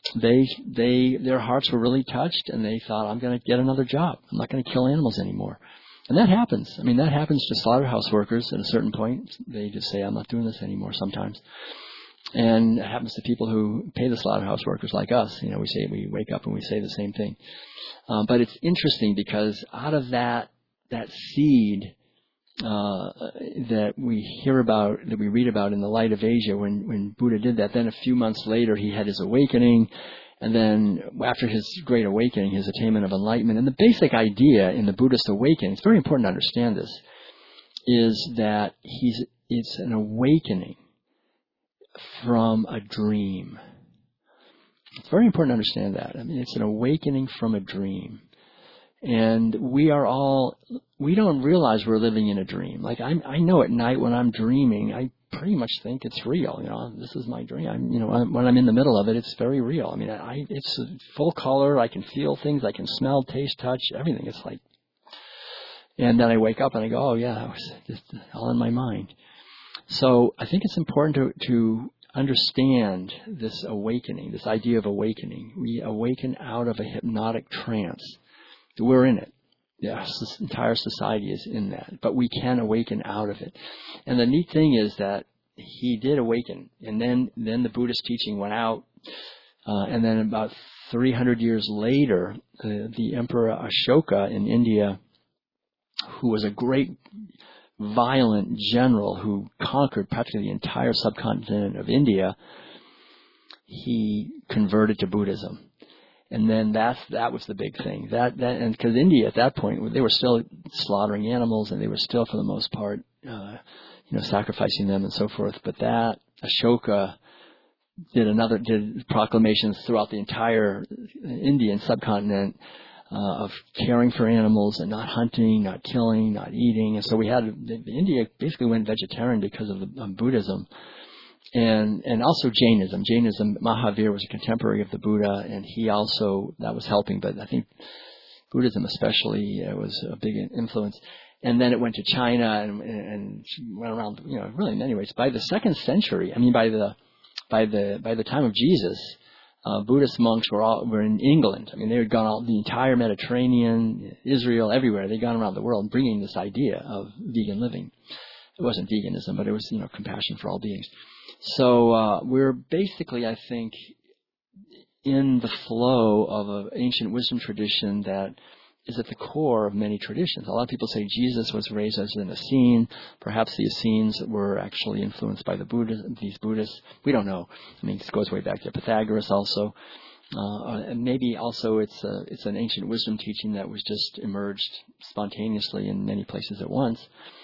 they they their hearts were really touched, and they thought, I'm going to get another job. I'm not going to kill animals anymore. And that happens. I mean, that happens to slaughterhouse workers at a certain point. They just say, I'm not doing this anymore sometimes. And it happens to people who pay the slaughterhouse workers like us. You know, we say, we wake up and we say the same thing. Um, but it's interesting because out of that, that seed, uh, that we hear about, that we read about in the Light of Asia, when, when Buddha did that, then a few months later he had his awakening. And then after his great awakening, his attainment of enlightenment, and the basic idea in the Buddhist awakening, it's very important to understand this, is that he's, it's an awakening from a dream. It's very important to understand that. I mean, it's an awakening from a dream. And we are all, we don't realize we're living in a dream. Like I, I know at night when I'm dreaming, I pretty much think it's real. You know, this is my dream. I'm, you know, when I'm in the middle of it, it's very real. I mean, I, it's full color. I can feel things. I can smell, taste, touch, everything. It's like, and then I wake up and I go, oh yeah, that was just all in my mind. So I think it's important to, to understand this awakening, this idea of awakening. We awaken out of a hypnotic trance. We're in it. Yes, this entire society is in that, but we can awaken out of it. And the neat thing is that he did awaken, and then then the Buddhist teaching went out, uh, and then about three hundred years later, the, the Emperor Ashoka in India, who was a great violent general who conquered practically the entire subcontinent of India, he converted to Buddhism. And then that's, that was the big thing. That, that, and because India at that point, they were still slaughtering animals, and they were still, for the most part, uh, you know, sacrificing them and so forth. But that, Ashoka did another, did proclamations throughout the entire Indian subcontinent, uh, of caring for animals and not hunting, not killing, not eating. And so we had, India basically went vegetarian because of, the, of Buddhism. And and also Jainism. Jainism, Mahavir was a contemporary of the Buddha, and he also, that was helping, but I think Buddhism especially uh, was a big influence. And then it went to China and, and went around, you know, really in many ways. By the second century, I mean, by the by the by the time of Jesus, uh, Buddhist monks were all were in England. I mean, they had gone all the entire Mediterranean, Israel, everywhere. They'd gone around the world, bringing this idea of vegan living. It wasn't veganism, but it was, you know, compassion for all beings. So uh, we're basically, I think, in the flow of an ancient wisdom tradition that is at the core of many traditions. A lot of people say Jesus was raised as an Essene. Perhaps the Essenes were actually influenced by the Buddha, these Buddhists. We don't know. I mean, this goes way back to Pythagoras also. Uh, and maybe also it's a, it's an ancient wisdom teaching that was just emerged spontaneously in many places at once.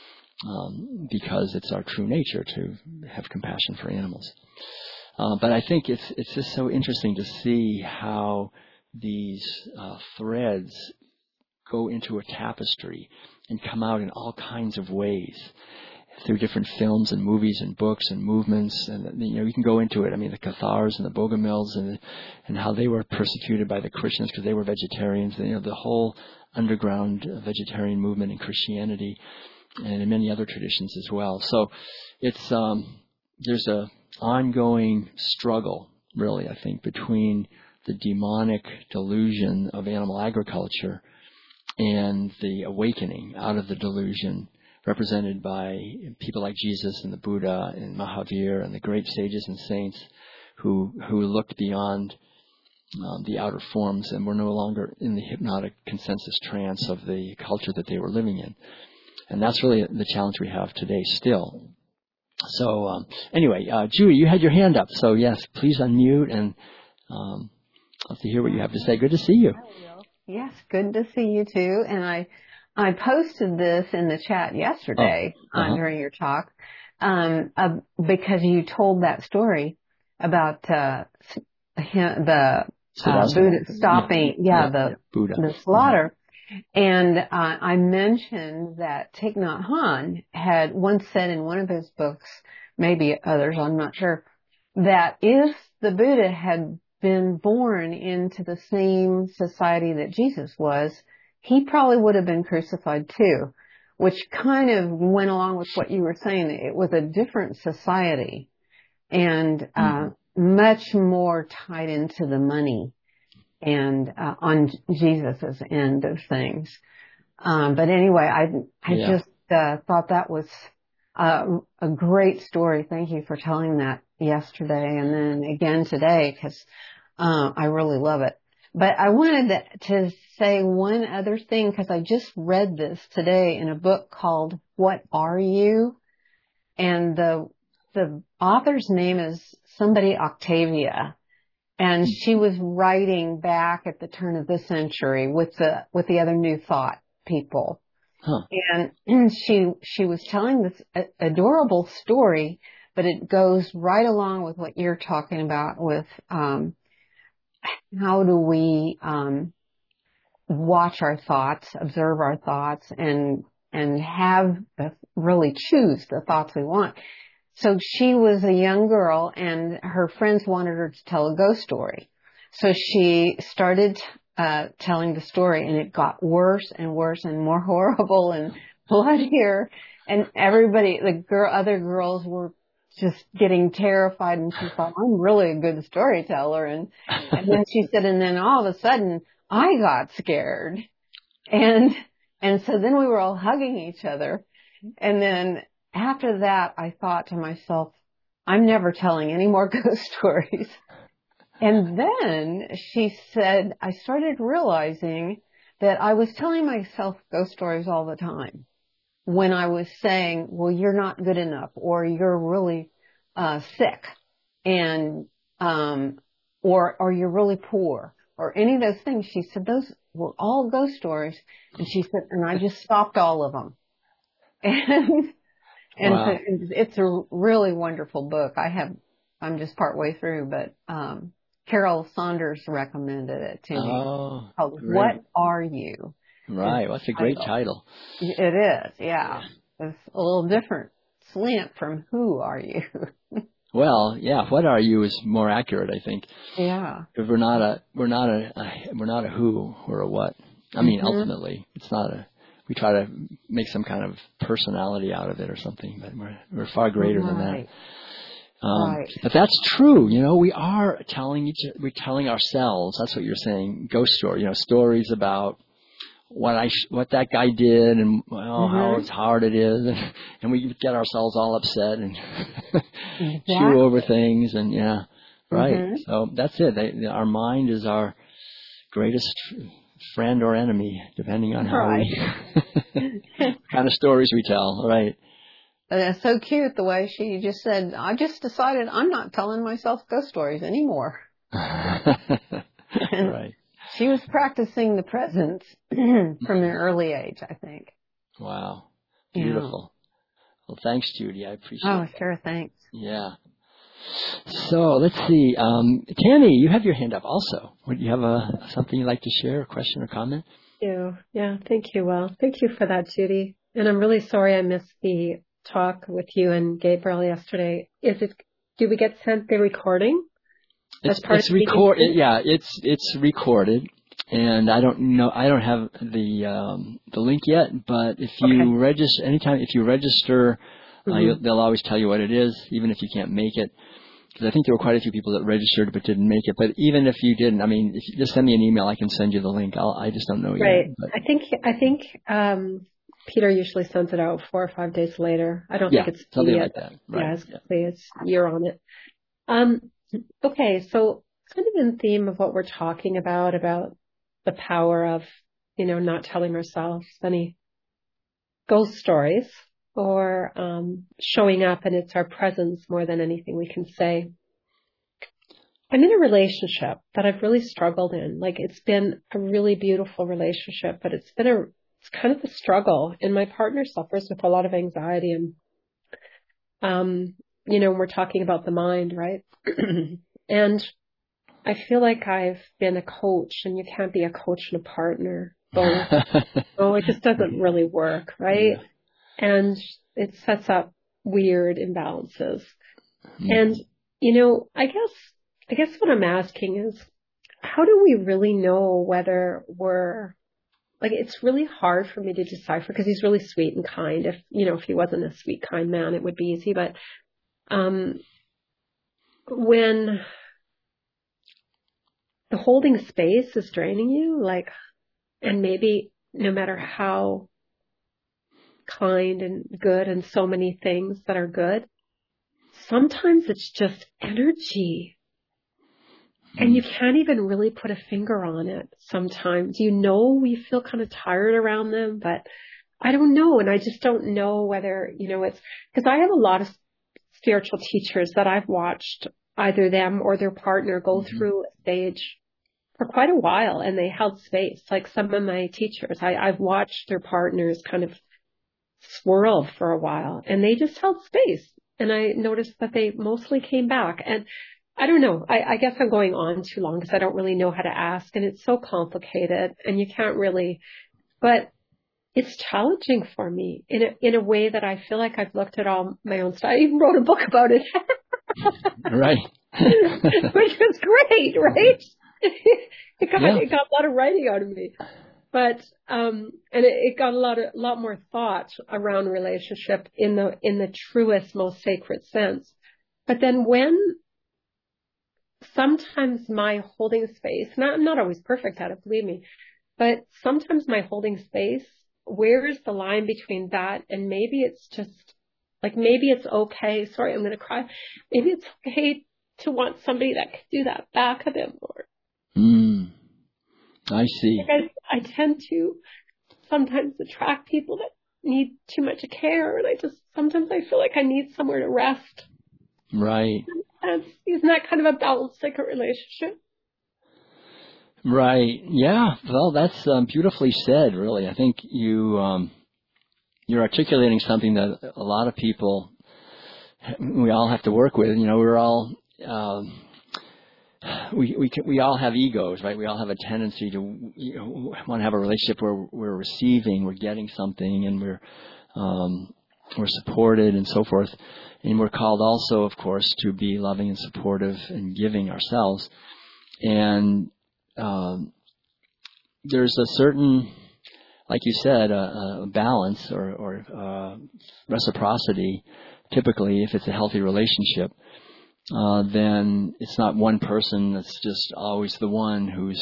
Um, because it's our true nature to have compassion for animals. Uh, but I think it's it's just so interesting to see how these uh, threads go into a tapestry and come out in all kinds of ways through different films and movies and books and movements. And, you know, you can go into it. I mean, the Cathars and the Bogomils and and how they were persecuted by the Christians because they were vegetarians. You know, the whole underground vegetarian movement in Christianity, and in many other traditions as well. So it's um, there's a ongoing struggle, really, I think, between the demonic delusion of animal agriculture and the awakening out of the delusion represented by people like Jesus and the Buddha and Mahavir and the great sages and saints who who looked beyond um, the outer forms and were no longer in the hypnotic consensus trance of the culture that they were living in. And that's really the challenge we have today still. So um, anyway, uh, Judy, you had your hand up. So yes, please unmute and um, I'd love to hear what you have to say. Good to see you. Yes, good to see you too. And I I posted this in the chat yesterday oh, uh-huh. during your talk um, uh, because you told that story about uh, him, the uh, Buddha stopping, yeah, yeah, yeah the Buddha. the slaughter. Mm-hmm. And uh, I mentioned that Thich Nhat Hanh had once said in one of his books, maybe others, I'm not sure, that if the Buddha had been born into the same society that Jesus was, he probably would have been crucified too, which kind of went along with what you were saying. It was a different society. And uh, much more tied into the money and uh, on Jesus's end of things. Um, but anyway, I I yeah. just uh, thought that was uh, a great story. Thank you for telling that yesterday and then again today, because uh, I really love it. But I wanted to say one other thing, because I just read this today in a book called What Are You? And the the author's name is somebody Octavia. And she was writing back at the turn of the century with the with the other New Thought people. Huh. And, and she she was telling this adorable story, but it goes right along with what you're talking about with um how do we um watch our thoughts, observe our thoughts, and and have the, really choose the thoughts we want. So she was a young girl, and her friends wanted her to tell a ghost story. So she started uh telling the story, and it got worse and worse and more horrible and bloodier. And everybody, the girl, other girls were just getting terrified, and she thought, I'm really a good storyteller. And, and then she said, and then all of a sudden, I got scared. And, and so then we were all hugging each other. And then after that, I thought to myself, I'm never telling any more ghost stories. And then she said, I started realizing that I was telling myself ghost stories all the time when I was saying, well, you're not good enough, or you're really uh sick, and um or or you're really poor, or any of those things. She said those were all ghost stories. And she said, and I just stopped all of them. And and wow. so it's a really wonderful book. I have I'm just partway through, but um Carol Saunders recommended it to me. Oh, called great. What Are You? Right. Well, that's a great title. It is, yeah. It's a little different slant from Who Are You? Well, yeah. What are you is more accurate, I think. Yeah. Because we're not a we're not a, a we're not a who or a what. I mean, mm-hmm. ultimately, it's not a. We try to make some kind of personality out of it or something, but we're we're far greater right. than that. Um, right. But that's true. You know, we are telling each we're telling ourselves. That's what you're saying. Ghost story. You know, stories about what I what that guy did, and well, mm-hmm. how it's hard it is, and we get ourselves all upset and exactly. chew over things, and yeah, right. Mm-hmm. So that's it. They, our mind is our greatest friend or enemy, depending on how right. we kind of stories we tell. Right. And it's so cute the way she just said, I just decided I'm not telling myself ghost stories anymore. Right. She was practicing the presence from an early age, I think. Wow. Beautiful. Yeah. Well, thanks, Judy. I appreciate it. Oh, that. sure. Thanks. Yeah. So let's see. Um, Tammy, you have your hand up also. Would you have a, something you'd like to share, a question or comment? Thank you. Yeah, thank you. Well, thank you for that, Judy. And I'm really sorry I missed the talk with you and Gabriel yesterday. Is it, do we get sent the recording? It's, it's recorded. Yeah, it's it's recorded, and I don't know. I don't have the um, the link yet. But if you okay. register, anytime if you register, mm-hmm. uh, you, they'll always tell you what it is, even if you can't make it. Because I think there were quite a few people that registered but didn't make it. But even if you didn't, I mean, if you just send me an email, I can send you the link. I'll, I just don't know right. yet. Right. I think I think um, Peter usually sends it out four or five days later. I don't yeah, think it's something yet. like that. Right. Yeah, it's, yeah. it's you're on it. Um. Okay, so kind of in theme of what we're talking about, about the power of, you know, not telling ourselves any ghost stories or um, showing up, and it's our presence more than anything we can say. I'm in a relationship that I've really struggled in. Like, it's been a really beautiful relationship, but it's been a, it's kind of a struggle. And my partner suffers with a lot of anxiety, and, um, you know, we're talking about the mind, right? And I feel like I've been a coach, and you can't be a coach and a partner both. So it just doesn't really work, right? Yeah. And it sets up weird imbalances. Mm. And, you know, I guess, I guess what I'm asking is, how do we really know whether we're, like, it's really hard for me to decipher, because he's really sweet and kind. If, you know, if he wasn't a sweet, kind man, it would be easy. But, um, when the holding space is draining you, like, and maybe no matter how kind and good and so many things that are good, sometimes it's just energy. And you can't even really put a finger on it sometimes. You know, we feel kind of tired around them, but I don't know. And I just don't know whether, you know, it's because I have a lot of spiritual teachers that I've watched either them or their partner go mm-hmm. through a stage for quite a while, and they held space. Like some of my teachers, I, I've watched their partners kind of swirl for a while, and they just held space. And I noticed that they mostly came back. And I don't know. I, I guess I'm going on too long because I don't really know how to ask, and it's so complicated, and you can't really. But it's challenging for me in a, in a way that I feel like I've looked at all my own stuff. I even wrote a book about it. Right. Which was great, right? it, got, yeah. it got a lot of writing out of me. But, um, and it, it got a lot of, a lot more thought around relationship in the, in the truest, most sacred sense. But then when sometimes my holding space, not, I'm not always perfect at it, believe me, but sometimes my holding space, where is the line between that and maybe it's just, like maybe it's okay, sorry, I'm going to cry, maybe it's okay to want somebody that can do that back a bit more. Mm, I see. Like I, I tend to sometimes attract people that need too much care, and I just, sometimes I feel like I need somewhere to rest. Right. And that's, isn't that kind of a balanced, like a relationship? Right. Yeah. Well, that's um, beautifully said, really. I think you, um, you're articulating something that a lot of people, we all have to work with. You know, we're all, um, we, we, can, we all have egos, right? We all have a tendency to, you know, want to have a relationship where we're receiving, we're getting something, and we're, um, we're supported and so forth. And we're called also, of course, to be loving and supportive and giving ourselves. And, Um, there's a certain, like you said, a, a balance or, or uh, reciprocity. Typically, if it's a healthy relationship, uh, then it's not one person that's just always the one who's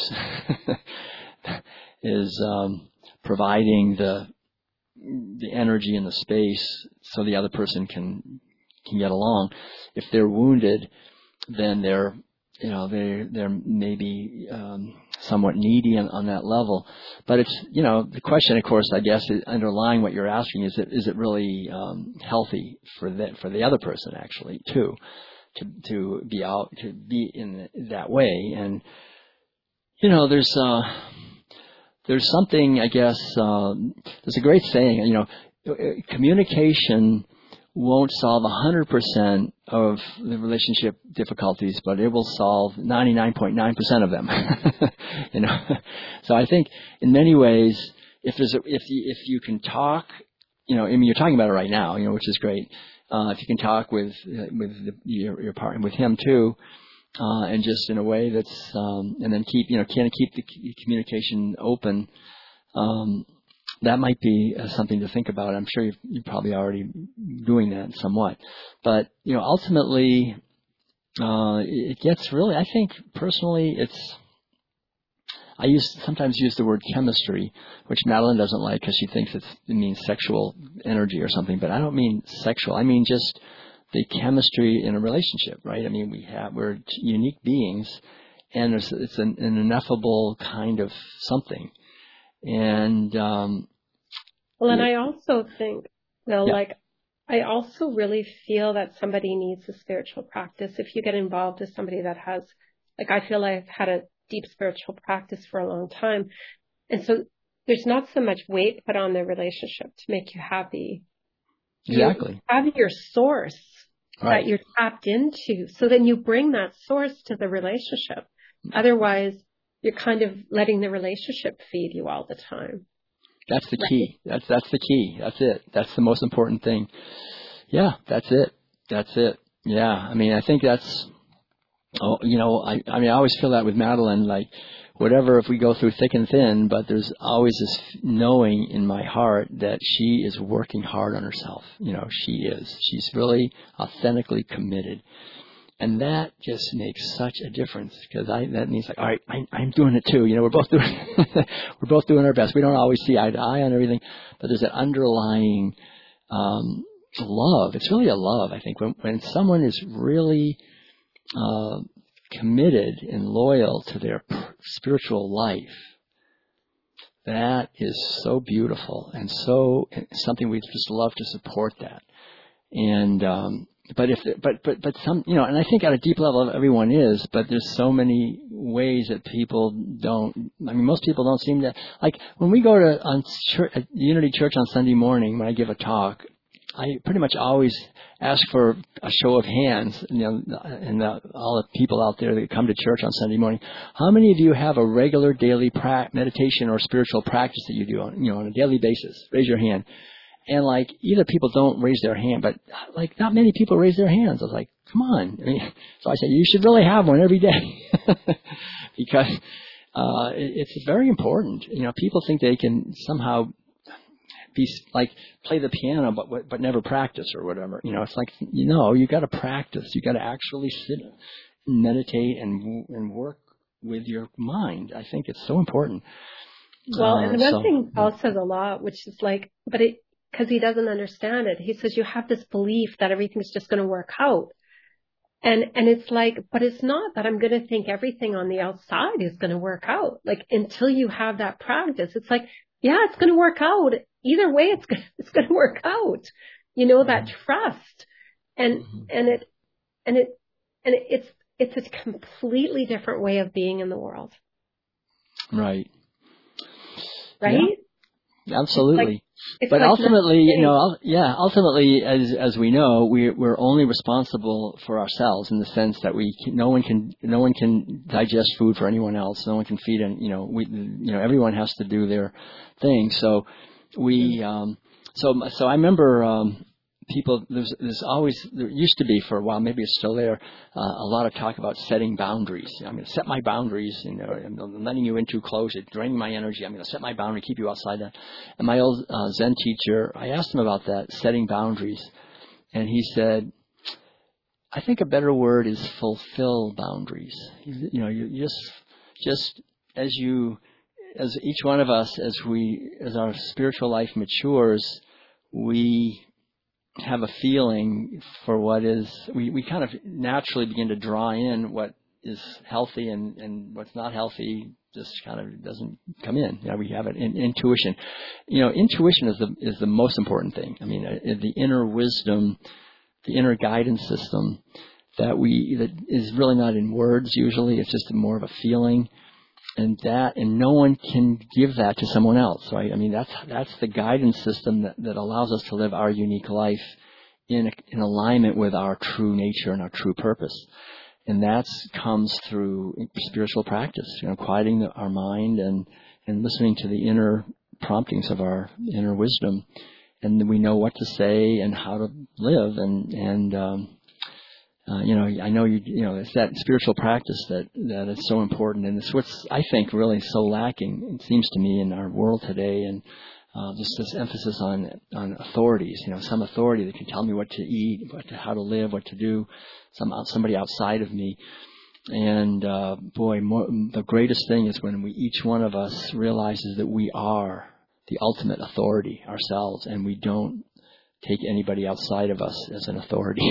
is um, providing the the energy and the space so the other person can can get along. If they're wounded, then they're You know, they, they're maybe um, somewhat needy on, on that level. But it's, you know, the question, of course, I guess, is underlying what you're asking, is it is it really um, healthy for the, for the other person, actually, too, to to be out, to be in that way? And, you know, there's uh, there's something, I guess, um, there's a great saying, you know, communication won't solve one hundred percent of the relationship difficulties, but it will solve ninety-nine point nine percent of them. You know, so I think in many ways, if there's a, if you, if you can talk, you know, I mean, you're talking about it right now, you know, which is great. Uh, if you can talk with with the, your your partner, with him too, uh, and just in a way that's, um, and then keep, you know, kind of keep the communication open. Um, That might be uh, something to think about. I'm sure you're, you're probably already doing that somewhat. But, you know, ultimately, uh, it gets really, I think personally, it's, I use sometimes use the word chemistry, which Madeline doesn't like because she thinks it's, it means sexual energy or something. But I don't mean sexual. I mean just the chemistry in a relationship, right? I mean, we have, we're unique beings, and there's, it's an, an ineffable kind of something. And, um, well, and I also think, Bill, yeah. like, I also really feel that somebody needs a spiritual practice. If you get involved with somebody that has, like, I feel I've had a deep spiritual practice for a long time. And so there's not so much weight put on the relationship to make you happy. Exactly. You have your source right. that you're tapped into. So then you bring that source to the relationship. Otherwise, you're kind of letting the relationship feed you all the time. That's the key. That's that's the key. That's it. That's the most important thing. Yeah, that's it. That's it. Yeah. I mean, I think that's, oh, you know, I, I mean, I always feel that with Madeline, like, whatever, if we go through thick and thin, but there's always this knowing in my heart that she is working hard on herself. You know, she is. She's really authentically committed. And that just makes such a difference because I that means like, all right, I, I'm doing it too. You know, we're both doing we're both doing our best. We don't always see eye to eye on everything, but there's that underlying um, love. It's really a love, I think. When when someone is really uh, committed and loyal to their spiritual life, that is so beautiful and so something we just love to support that. And um, but if but but but some you know, and I think at a deep level everyone is, but there's so many ways that people don't. I mean, most people don't seem to like when we go to on church, at Unity Church on Sunday morning when I give a talk. I pretty much always ask for a show of hands, you know, and the, all the people out there that come to church on Sunday morning. How many of you have a regular daily pra- meditation or spiritual practice that you do on, you know, on a daily basis? Raise your hand. And like either people don't raise their hand, but like not many people raise their hands. I was like, come on. I mean, so I said, you should really have one every day because uh, it, it's very important. You know, people think they can somehow be like play the piano, but but never practice or whatever. You know, it's like you know you got to practice. You got to actually sit and meditate and and work with your mind. I think it's so important. Well, uh, and one so, thing Paul yeah. says a lot, which is like, but it because he doesn't understand it. He says you have this belief that everything's just going to work out, and and it's like, but it's not that I'm going to think everything on the outside is going to work out. Like until you have that practice, it's like, yeah, it's going to work out. Either way, it's going it's going to work out. You know, that trust, and Mm-hmm. and it and it and it, it's it's a completely different way of being in the world. Right. Right. Yeah, absolutely. Like, it's but like ultimately, you know, yeah, ultimately, as as we know, we we're only responsible for ourselves in the sense that we can, no one can no one can digest food for anyone else. No one can feed, and you know, we you know everyone has to do their thing. So we um, so so I remember. Um, People, there's, there's always, there used to be for a while, maybe it's still there, uh, a lot of talk about setting boundaries. I'm going to set my boundaries, you know, I'm letting you in too close, it's draining my energy. I'm going to set my boundary, keep you outside that. And my old uh, Zen teacher, I asked him about that, setting boundaries. And he said, I think a better word is fulfill boundaries. You know, you just, just as you, as each one of us, as we, as our spiritual life matures, we have a feeling for what is, we, we kind of naturally begin to draw in what is healthy and, and what's not healthy just kind of doesn't come in. You know, we have an in, intuition. You know, intuition is the, is the most important thing. I mean, uh, the inner wisdom, the inner guidance system that we, that is really not in words usually. It's just more of a feeling. And that, and no one can give that to someone else, right? I mean, that's that's the guidance system that, that allows us to live our unique life in in alignment with our true nature and our true purpose. And that comes through spiritual practice, you know, quieting the, our mind and and listening to the inner promptings of our inner wisdom, and then we know what to say and how to live, and and um, Uh, you know, I know you. You know, it's that spiritual practice that that is so important, and it's what's I think really so lacking. It seems to me in our world today, and uh, just this emphasis on on authorities. You know, some authority that can tell me what to eat, what to, how to live, what to do. Some somebody outside of me, and uh, boy, more, the greatest thing is when we each one of us realizes that we are the ultimate authority ourselves, and we don't take anybody outside of us as an authority.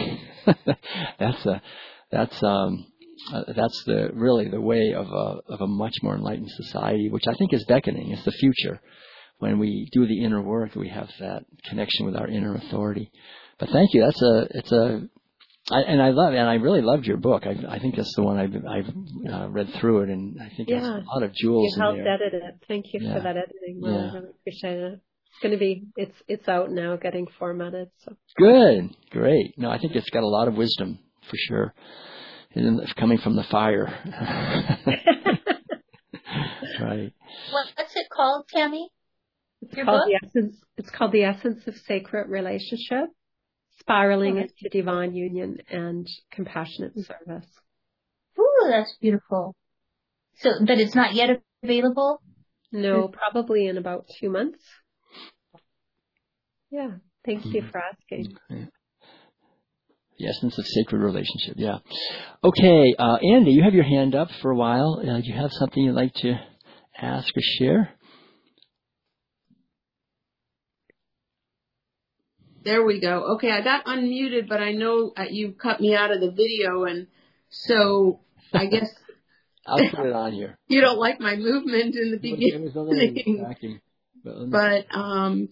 that's a, that's um, uh, that's the really the way of a of a much more enlightened society, which I think is beckoning. It's the future. When we do the inner work, we have that connection with our inner authority. But thank you. That's a it's a I, and I love and I really loved your book. I, I think that's the one I've I've uh, read through it, and I think yeah. there's a lot of jewels you helped in there. edit it. Thank you yeah. for that editing. Well, yeah. I really appreciate it. It's going to be, it's it's out now, getting formatted. So good, great. No, I think it's got a lot of wisdom for sure, and it's coming from the fire. Right. What's it called, Tammy? It's Your called book? the essence. It's called the essence of sacred relationship, spiraling Okay. into divine union and compassionate service. Ooh, that's beautiful. So, but it's not yet available? No, probably in about two months. Yeah. Thank you for asking. The essence of sacred relationship, yeah. Okay, uh, Andy, you have your hand up for a while. Uh, do you have something you'd like to ask or share? There we go. Okay, I got unmuted, but I know uh, you cut me out of the video, and so I guess I'll put it on here. You don't like my movement in the beginning. But, but um,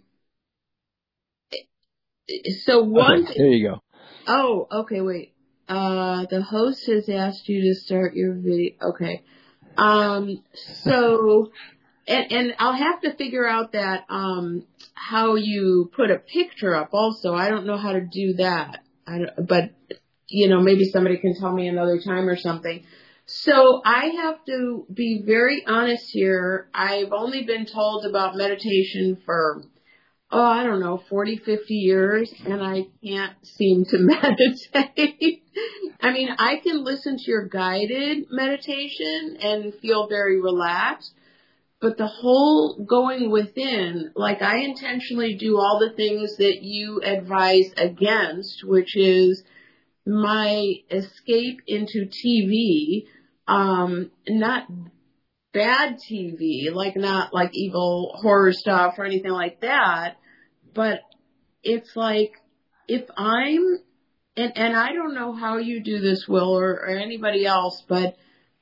so one. Okay, there you go. Oh, okay, wait. Uh, the host has asked you to start your video. Okay. Um, so, and, and I'll have to figure out that, um, how you put a picture up also. I don't know how to do that. I don't, but, you know, maybe somebody can tell me another time or something. So I have to be very honest here. I've only been told about meditation for oh, I don't know, forty, fifty years, and I can't seem to meditate. I mean, I can listen to your guided meditation and feel very relaxed, but the whole going within, like I intentionally do all the things that you advise against, which is my escape into T V, um, not bad T V, like not like evil horror stuff or anything like that. But it's like, if I'm, and, and I don't know how you do this, Will, or, or anybody else, but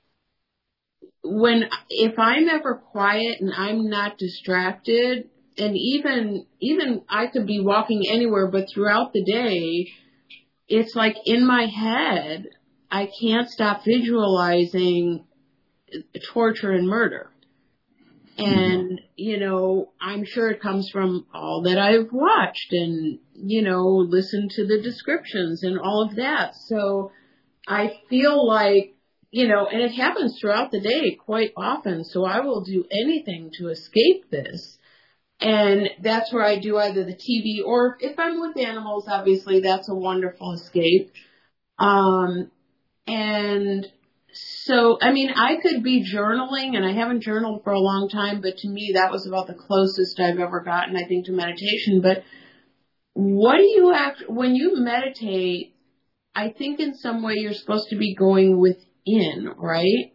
when, if I'm ever quiet and I'm not distracted, and even, even I could be walking anywhere, but throughout the day, it's like in my head, I can't stop visualizing torture and murder. And, you know, I'm sure it comes from all that I've watched and, you know, listened to the descriptions and all of that. So I feel like, you know, and it happens throughout the day quite often. So I will do anything to escape this. And that's where I do either the T V or if I'm with animals, obviously that's a wonderful escape. Um, and So, I mean, I could be journaling, and I haven't journaled for a long time, but to me that was about the closest I've ever gotten, I think, to meditation. But what do you act, when you meditate, I think in some way you're supposed to be going within, right?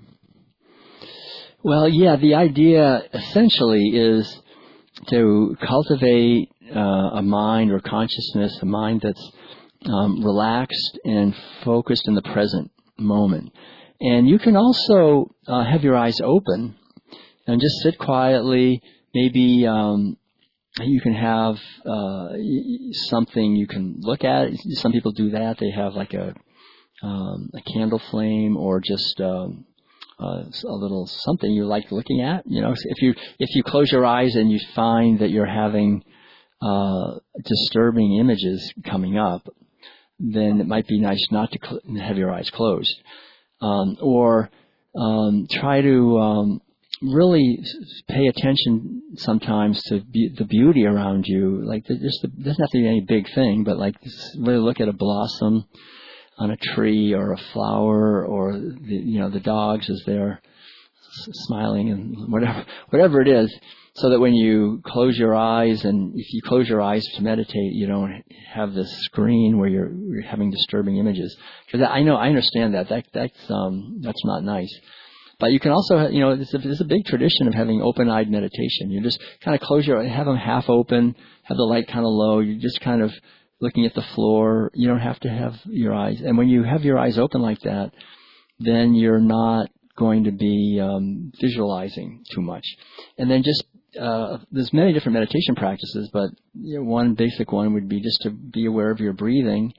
Well, yeah, the idea essentially is to cultivate uh, a mind or consciousness, a mind that's um, relaxed and focused in the present moment. And you can also uh, have your eyes open and just sit quietly. Maybe um, you can have uh, something you can look at. Some people do that. They have like a um, a candle flame or just um, uh, a little something you like looking at. You know, if you if you close your eyes and you find that you're having uh, disturbing images coming up, then it might be nice not to cl- have your eyes closed. Um, or um, try to um, really pay attention sometimes to be- the beauty around you. Like the, just the, doesn't have to be any big thing, but like really look at a blossom on a tree or a flower, or the, you know the dogs as they're s- smiling and whatever whatever it is. So that when you close your eyes, and if you close your eyes to meditate, you don't have this screen where you're, you're having disturbing images. Because I know, I understand that. That that's um, that's not nice. But you can also, you know, there's a, there's a big tradition of having open-eyed meditation. You just kind of close your, have them half open, have the light kind of low. You're just kind of looking at the floor. You don't have to have your eyes. And when you have your eyes open like that, then you're not going to be um, visualizing too much. And then just Uh, there's many different meditation practices, but you know, one basic one would be just to be aware of your breathing,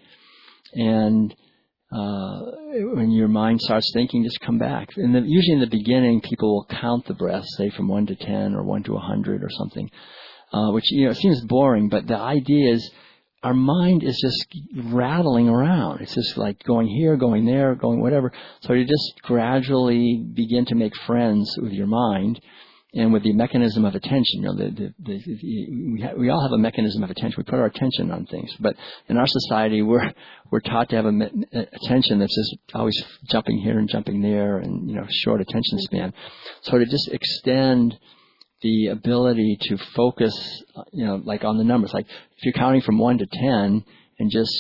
and uh, when your mind starts thinking, just come back. And the, usually in the beginning, people will count the breaths, say from one to ten or one to a hundred or something, uh, which you know seems boring, but the idea is our mind is just rattling around. It's just like going here, going there, going whatever. So you just gradually begin to make friends with your mind. And with the mechanism of attention, you know, the, the, the, the, we, ha- we all have a mechanism of attention. We put our attention on things, but in our society, we're we're taught to have a me- attention that's just always jumping here and jumping there, and you know, short attention span. So to just extend the ability to focus, you know, like on the numbers, like if you're counting from one to ten, and just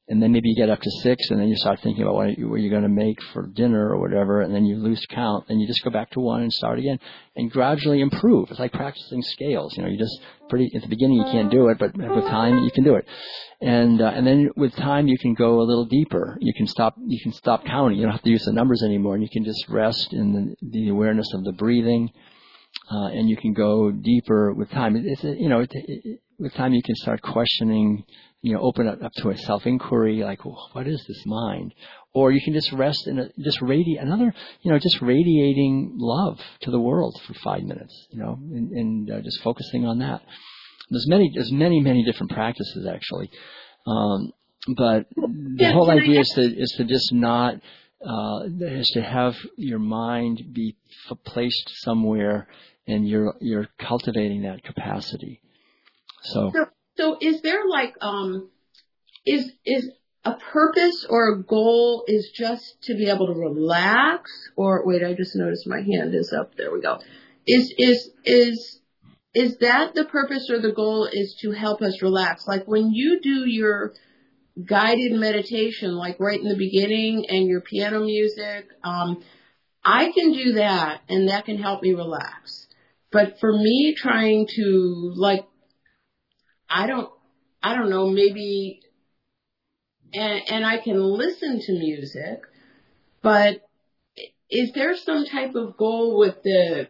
And then maybe you get up to six, and then you start thinking about what, you, what you're going to make for dinner or whatever, and then you lose count, and you just go back to one and start again, and gradually improve. It's like practicing scales. You know, you just pretty at the beginning you can't do it, but with time you can do it. And uh, and then with time you can go a little deeper. You can stop. You can stop counting. You don't have to use the numbers anymore, and you can just rest in the, the awareness of the breathing, uh, and you can go deeper with time. It, it's a, you know, it, it, with time you can start questioning. You know, open it up to a self-inquiry, like, well, what is this mind? Or you can just rest in a, just radiate, another, you know, just radiating love to the world for five minutes, you know, and, and uh, just focusing on that. There's many, there's many, many different practices, actually. Um, but the whole idea is to, is to just not, uh, is to have your mind be f- placed somewhere, and you're, you're cultivating that capacity. So. so So is there like, um, is, is a purpose or a goal is just to be able to relax? Or wait, I just noticed my hand is up. There we go. Is, is, is, is that the purpose or the goal is to help us relax? Like when you do your guided meditation, like right in the beginning, and your piano music, um, I can do that and that can help me relax. But for me trying to like, I don't, I don't know, maybe, and, and I can listen to music, but is there some type of goal with the,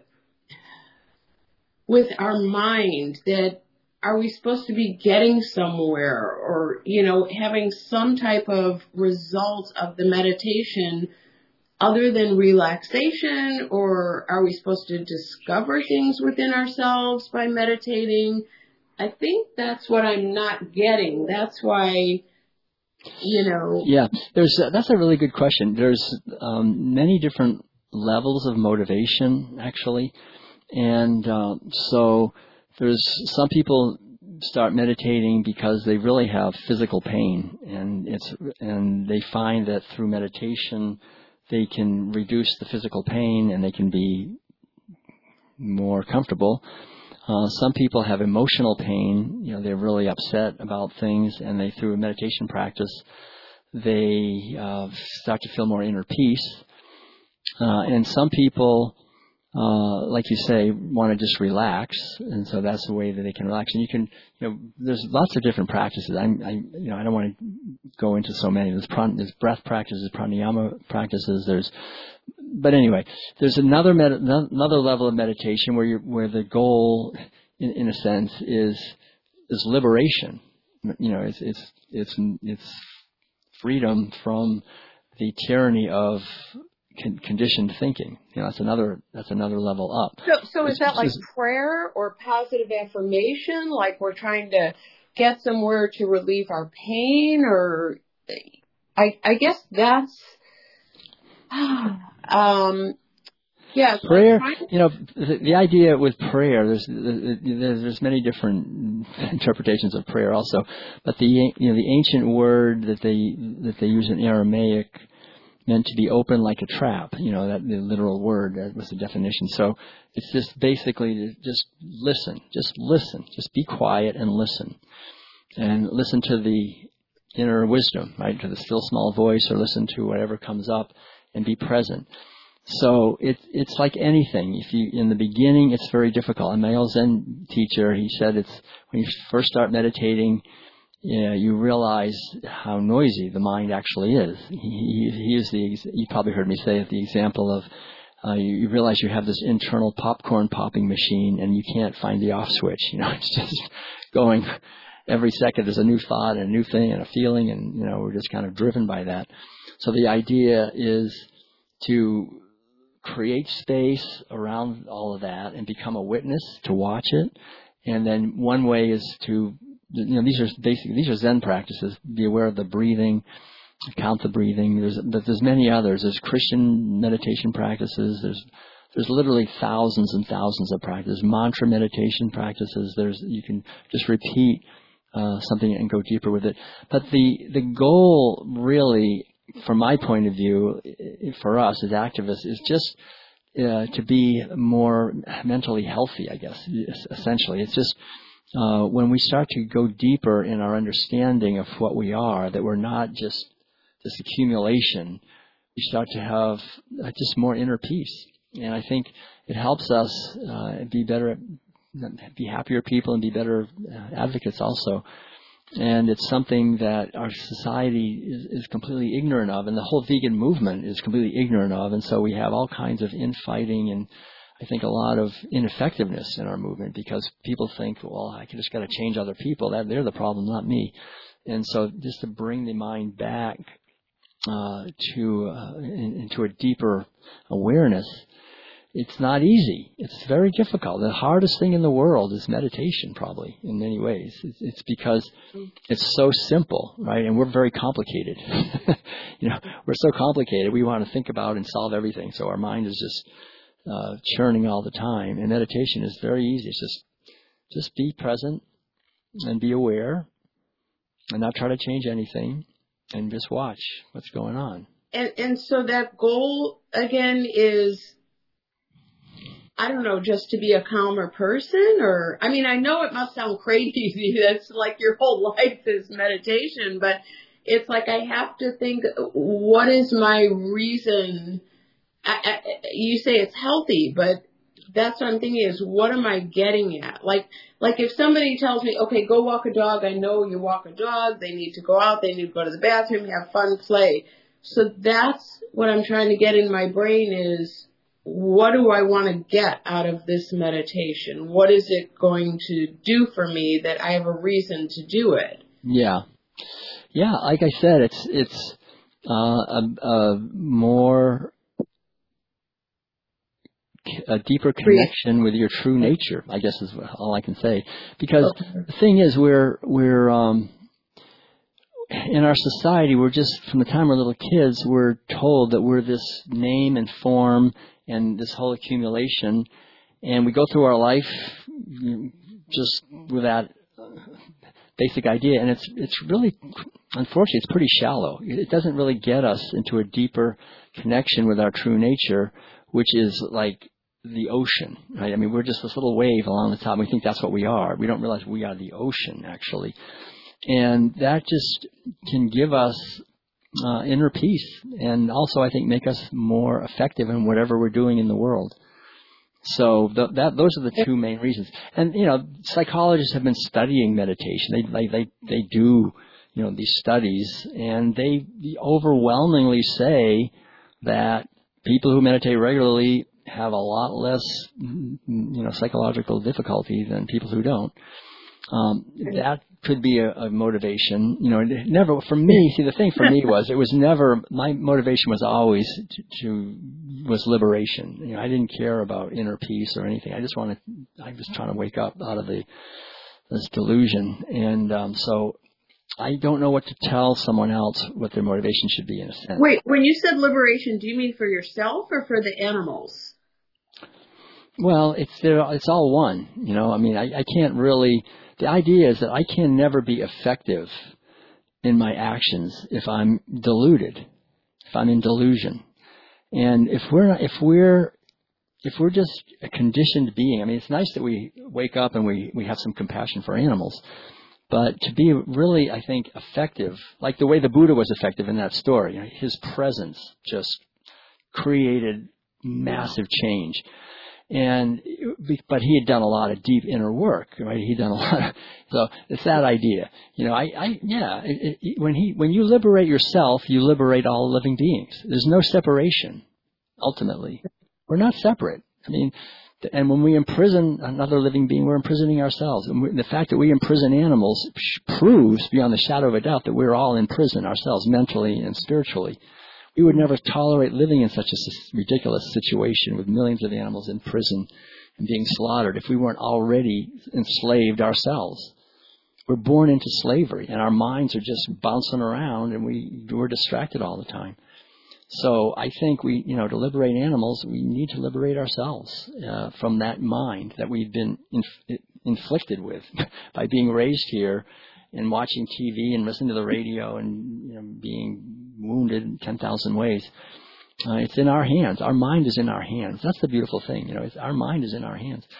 with our mind that, are we supposed to be getting somewhere or, you know, having some type of result of the meditation other than relaxation, or are we supposed to discover things within ourselves by meditating? I think that's what I'm not getting. That's why, you know. Yeah, there's uh, that's a really good question. There's um, many different levels of motivation, actually, and uh, so there's some people start meditating because they really have physical pain, and it's and they find that through meditation they can reduce the physical pain and they can be more comfortable. Uh, some people have emotional pain. You know, they're really upset about things, and they, through a meditation practice, they uh, start to feel more inner peace. Uh, and some people, uh, like you say, want to just relax, and so that's the way that they can relax. And you can, you know, there's lots of different practices. I'm, I, you know, I don't want to go into so many. There's, pran- there's breath practices, pranayama practices. There's But anyway, there's another med- another level of meditation where you where the goal, in, in a sense, is is liberation. You know, it's it's it's it's freedom from the tyranny of con- conditioned thinking. You know, that's another that's another level up. So, so is it's, that like it's, prayer or positive affirmation? Like we're trying to get somewhere to relieve our pain, or I I guess that's. Um, yeah, prayer, you know, the, the idea with prayer, there's, there's there's many different interpretations of prayer also, but the you know the ancient word that they that they use in Aramaic meant to be open like a trap. You know, that the literal word, that was the definition. So it's just basically to just listen, just listen, just be quiet and listen, and listen to the inner wisdom, right, to the still small voice, or listen to whatever comes up. And be present. So it, it's like anything. If you in the beginning, it's very difficult. And my old Zen teacher, he said, it's when you first start meditating, you know, you realize how noisy the mind actually is. He, he, he used the you probably heard me say it, the example of uh, you, you realize you have this internal popcorn popping machine, and you can't find the off switch. You know, it's just going every second. There's a new thought and a new thing and a feeling, and you know, we're just kind of driven by that. So the idea is to create space around all of that and become a witness, to watch it. And then one way is to, you know, these are basically, these are Zen practices. Be aware of the breathing, count the breathing. There's, but there's many others. There's Christian meditation practices. There's, there's literally thousands and thousands of practices. Mantra meditation practices. There's, you can just repeat uh, something and go deeper with it. But the, the goal really, from my point of view, for us as activists, is just uh, to be more mentally healthy, I guess, essentially. It's just uh, when we start to go deeper in our understanding of what we are, that we're not just this accumulation, we start to have uh, just more inner peace. And I think it helps us uh, be better, be happier people and be better uh, advocates also. And it's something that our society is, is completely ignorant of, and the whole vegan movement is completely ignorant of. And so we have all kinds of infighting and I think a lot of ineffectiveness in our movement because people think, well, I just got to change other people. That they're the problem, not me. And so just to bring the mind back uh, to uh, in, into a deeper awareness, it's not easy. It's very difficult. The hardest thing in the world is meditation, probably, in many ways. It's, it's because it's so simple, right? And we're very complicated. You know, we're so complicated. We want to think about and solve everything. So our mind is just uh, churning all the time. And meditation is very easy. It's just, just be present and be aware and not try to change anything and just watch what's going on. And, and so that goal, again, is... I don't know, just to be a calmer person or, I mean, I know it must sound crazy. That's like your whole life is meditation, but it's like I have to think, what is my reason? I, I, you say it's healthy, but that's what I'm thinking is, what am I getting at? Like, like if somebody tells me, okay, go walk a dog. I know you walk a dog. They need to go out. They need to go to the bathroom, have fun, play. So that's what I'm trying to get in my brain is, what do I want to get out of this meditation? What is it going to do for me that I have a reason to do it? Yeah. Yeah, like I said, it's it's uh, a, a more, a deeper connection with your true nature, I guess is all I can say. Because okay. The thing is, we're, we're um, in our society, we're just, from the time we're little kids, we're told that we're this name and form and this whole accumulation, and we go through our life just with that basic idea, and it's it's really, unfortunately, it's pretty shallow. It doesn't really get us into a deeper connection with our true nature, which is like the ocean, right? I mean, we're just this little wave along the top. We think that's what we are. We don't realize we are the ocean, actually. And that just can give us Uh, inner peace, and also I think make us more effective in whatever we're doing in the world. So th- that those are the two main reasons. And you know, psychologists have been studying meditation. They they they, they do you know these studies, and they overwhelmingly say that people who meditate regularly have a lot less you know psychological difficulty than people who don't. Um, that could be a, a motivation, you know, never, for me, see, the thing for me was, it was never, my motivation was always to, to was liberation. You know, I didn't care about inner peace or anything. I just wanted, I was trying to wake up out of the, this delusion. And, um, so I don't know what to tell someone else what their motivation should be in a sense. Wait, when you said liberation, do you mean for yourself or for the animals? Well, it's there, it's all one, you know, I mean, I, I can't really, the idea is that I can never be effective in my actions if I'm deluded, if I'm in delusion. And if we're not, if we're, if we're just a conditioned being, I mean, it's nice that we wake up and we, we have some compassion for animals, but to be really, I think, effective, like the way the Buddha was effective in that story, you know, his presence just created massive change. And, but he had done a lot of deep inner work, right? He'd done a lot of, so it's that idea. You know, I, I, yeah, it, it, when he, when you liberate yourself, you liberate all living beings. There's no separation, ultimately. We're not separate. I mean, and when we imprison another living being, we're imprisoning ourselves. And we, the fact that we imprison animals proves beyond the shadow of a doubt that we're all in prison ourselves, mentally and spiritually. We would never tolerate living in such a ridiculous situation with millions of animals in prison and being slaughtered if we weren't already enslaved ourselves. We're born into slavery, and our minds are just bouncing around, and we, we're distracted all the time. So I think we, you know, to liberate animals, we need to liberate ourselves uh, from that mind that we've been inf- inflicted with by being raised here and watching T V and listening to the radio and you know, being wounded in ten thousand ways. Uh, it's in our hands. Our mind is in our hands. That's the beautiful thing. You know, it's, our mind is in our hands.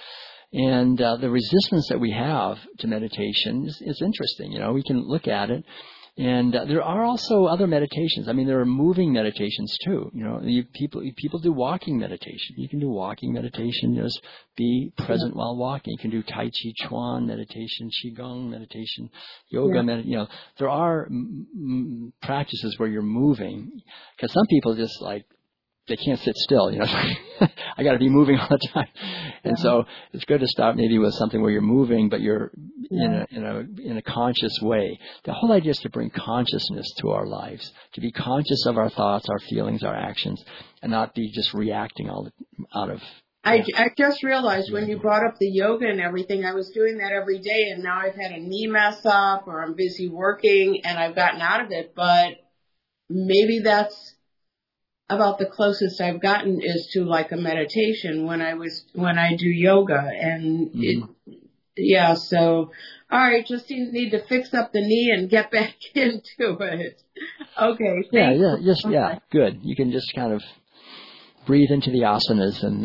And uh, the resistance that we have to meditation is, is interesting. You know, we can look at it. And uh, there are also other meditations. I mean, there are moving meditations too. You know, you, people people do walking meditation. You can do walking meditation. Just be present yeah. while walking. You can do Tai Chi Chuan meditation, Qigong meditation, yoga yeah. med. You know, there are m- m- practices where you're moving. Because some people just like they can't sit still. You know, I got to be moving all the time. And yeah. so it's good to start maybe with something where you're moving, but you're yeah. in a in a in a conscious way. The whole idea is to bring consciousness to our lives, to be conscious of our thoughts, our feelings, our actions, and not be just reacting all the, out of. I, I just realized when you brought up the yoga and everything, I was doing that every day, and now I've had a knee mess up, or I'm busy working, and I've gotten out of it. But maybe that's about the closest I've gotten is to like a meditation when I was when I do yoga, and it, yeah. So, all right, just need to fix up the knee and get back into it. Okay. Yeah, yeah, just yeah, good. You can just kind of breathe into the asanas and.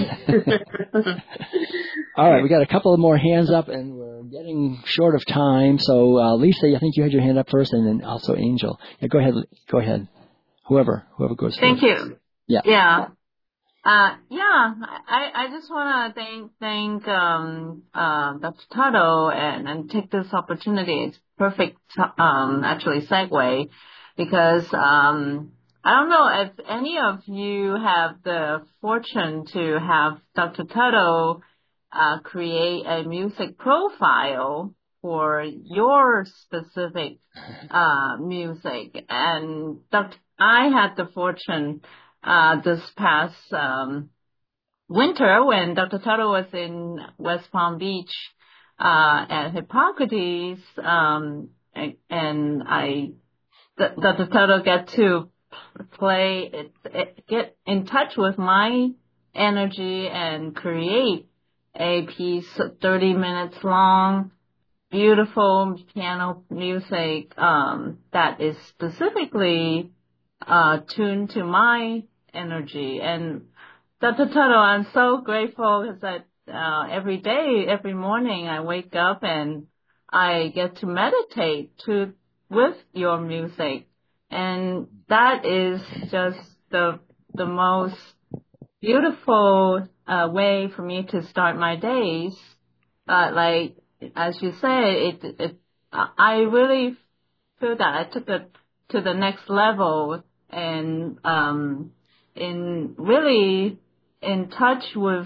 All right, we got a couple of more hands up, and we're getting short of time. So, uh, Lisa, I think you had your hand up first, and then also Angel. Yeah, go ahead. Go ahead. Whoever, whoever goes first. Thank you. Yeah. Yeah. Uh, yeah, I, I just want to thank, thank, um, uh, Doctor Tuttle and, and take this opportunity. It's perfect, um, actually segue because, um, I don't know if any of you have the fortune to have Doctor Tuttle, uh, create a music profile for your specific, uh, music. And Doctor I had the fortune uh this past um winter when Doctor Tuttle was in West Palm Beach uh at Hippocrates, um and, and I Doctor Tuttle get to play it, it, get in touch with my energy and create a piece thirty minutes long, beautiful piano music um that is specifically Uh, tuned to my energy. And Doctor Tuttle, I'm so grateful because that uh, every day, every morning, I wake up and I get to meditate to with your music, and that is just the the most beautiful uh, way for me to start my days. Uh, like as you say, it it I really feel that I took it to the next level. And um, in really in touch with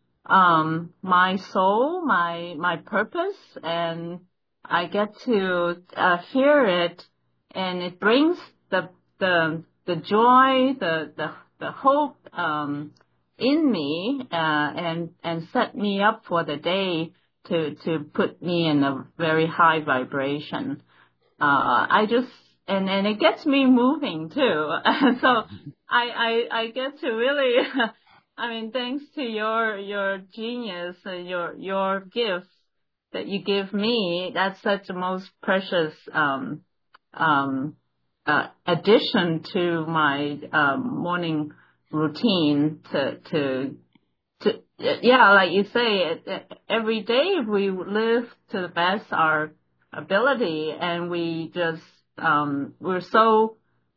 um, my soul, my my purpose, and I get to uh, hear it, and it brings the the the joy, the the the hope um, in me, uh, and and set me up for the day to to put me in a very high vibration. Uh, I just And, and it gets me moving too. So I, I, I get to really, I mean, thanks to your, your genius, uh, your, your gift that you give me, that's such a most precious, um, um, uh, addition to my, um, morning routine to, to, to, yeah, like you say, every day we live to the best our ability, and we just, Um, we're so,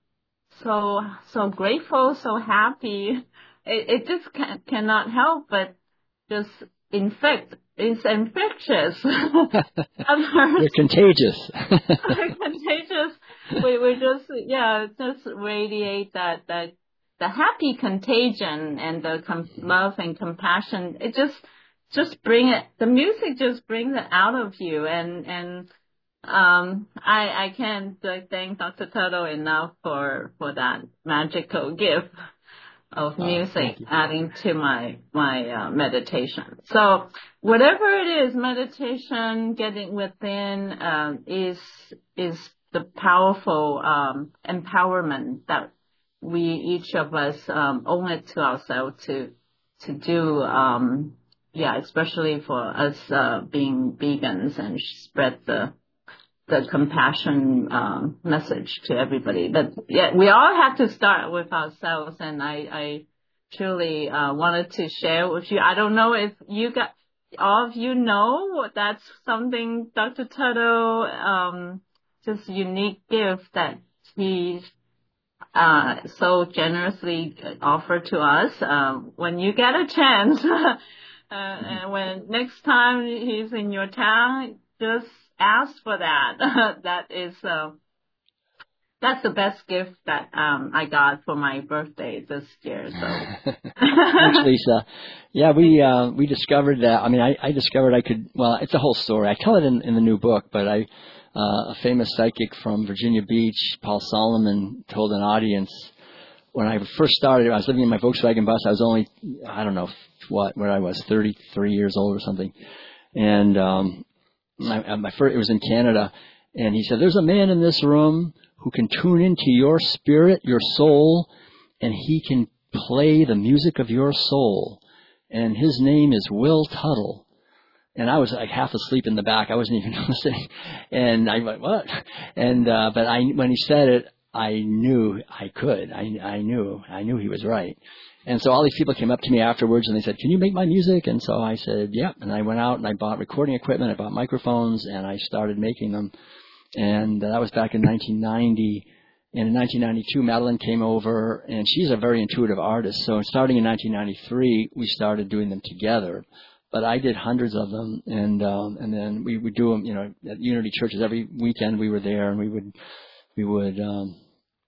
so, so grateful, so happy. It, it just can, cannot help but just infect. It's infectious. They're contagious. They're contagious. We, we just, yeah, just radiate that, that, the happy contagion and the com- love and compassion. It just, just bring it, the music just brings it out of you, and, and, Um, I, I can't uh, thank Doctor Tuttle enough for, for that magical gift of music oh, adding to my, my, uh, meditation. So whatever it is, meditation, getting within, um, is, is the powerful, um, empowerment that we, each of us, um, owe it to ourselves to, to do, um, yeah, especially for us, uh, being vegans and spread the, the compassion um, message to everybody. But yeah, we all have to start with ourselves, and I, I truly uh, wanted to share with you. I don't know if you got all of you know, that's something Doctor Tuttle, um, just unique gift that he's uh, so generously offered to us. Um, when you get a chance, uh, and when next time he's in your town, just ask for that. That is, uh, that's the best gift that um, I got for my birthday this year. So, thanks, Lisa. Yeah, we uh, we discovered that. I mean, I, I discovered I could. Well, it's a whole story. I tell it in, in the new book, but I. Uh, a famous psychic from Virginia Beach, Paul Solomon, told an audience when I first started. I was living in my Volkswagen bus. I was only, I don't know what, where I was, thirty-three years old or something. And um, my, my first, it was in Canada. And he said, "There's a man in this room who can tune into your spirit, your soul, and he can play the music of your soul. And his name is Will Tuttle." And I was like half asleep in the back. I wasn't even listening. And I went, "What?" And, uh, but I, when he said it, I knew I could. I, I knew, I knew he was right. And so all these people came up to me afterwards and they said, "Can you make my music?" And so I said, "Yeah." And I went out and I bought recording equipment. I bought microphones and I started making them. And that was back in nineteen ninety. And in nineteen ninety-two, Madeline came over and she's a very intuitive artist. So starting in nineteen ninety-three, we started doing them together. But I did hundreds of them, and um, and then we would do them, you know, at Unity churches every weekend. We were there, and we would we would um,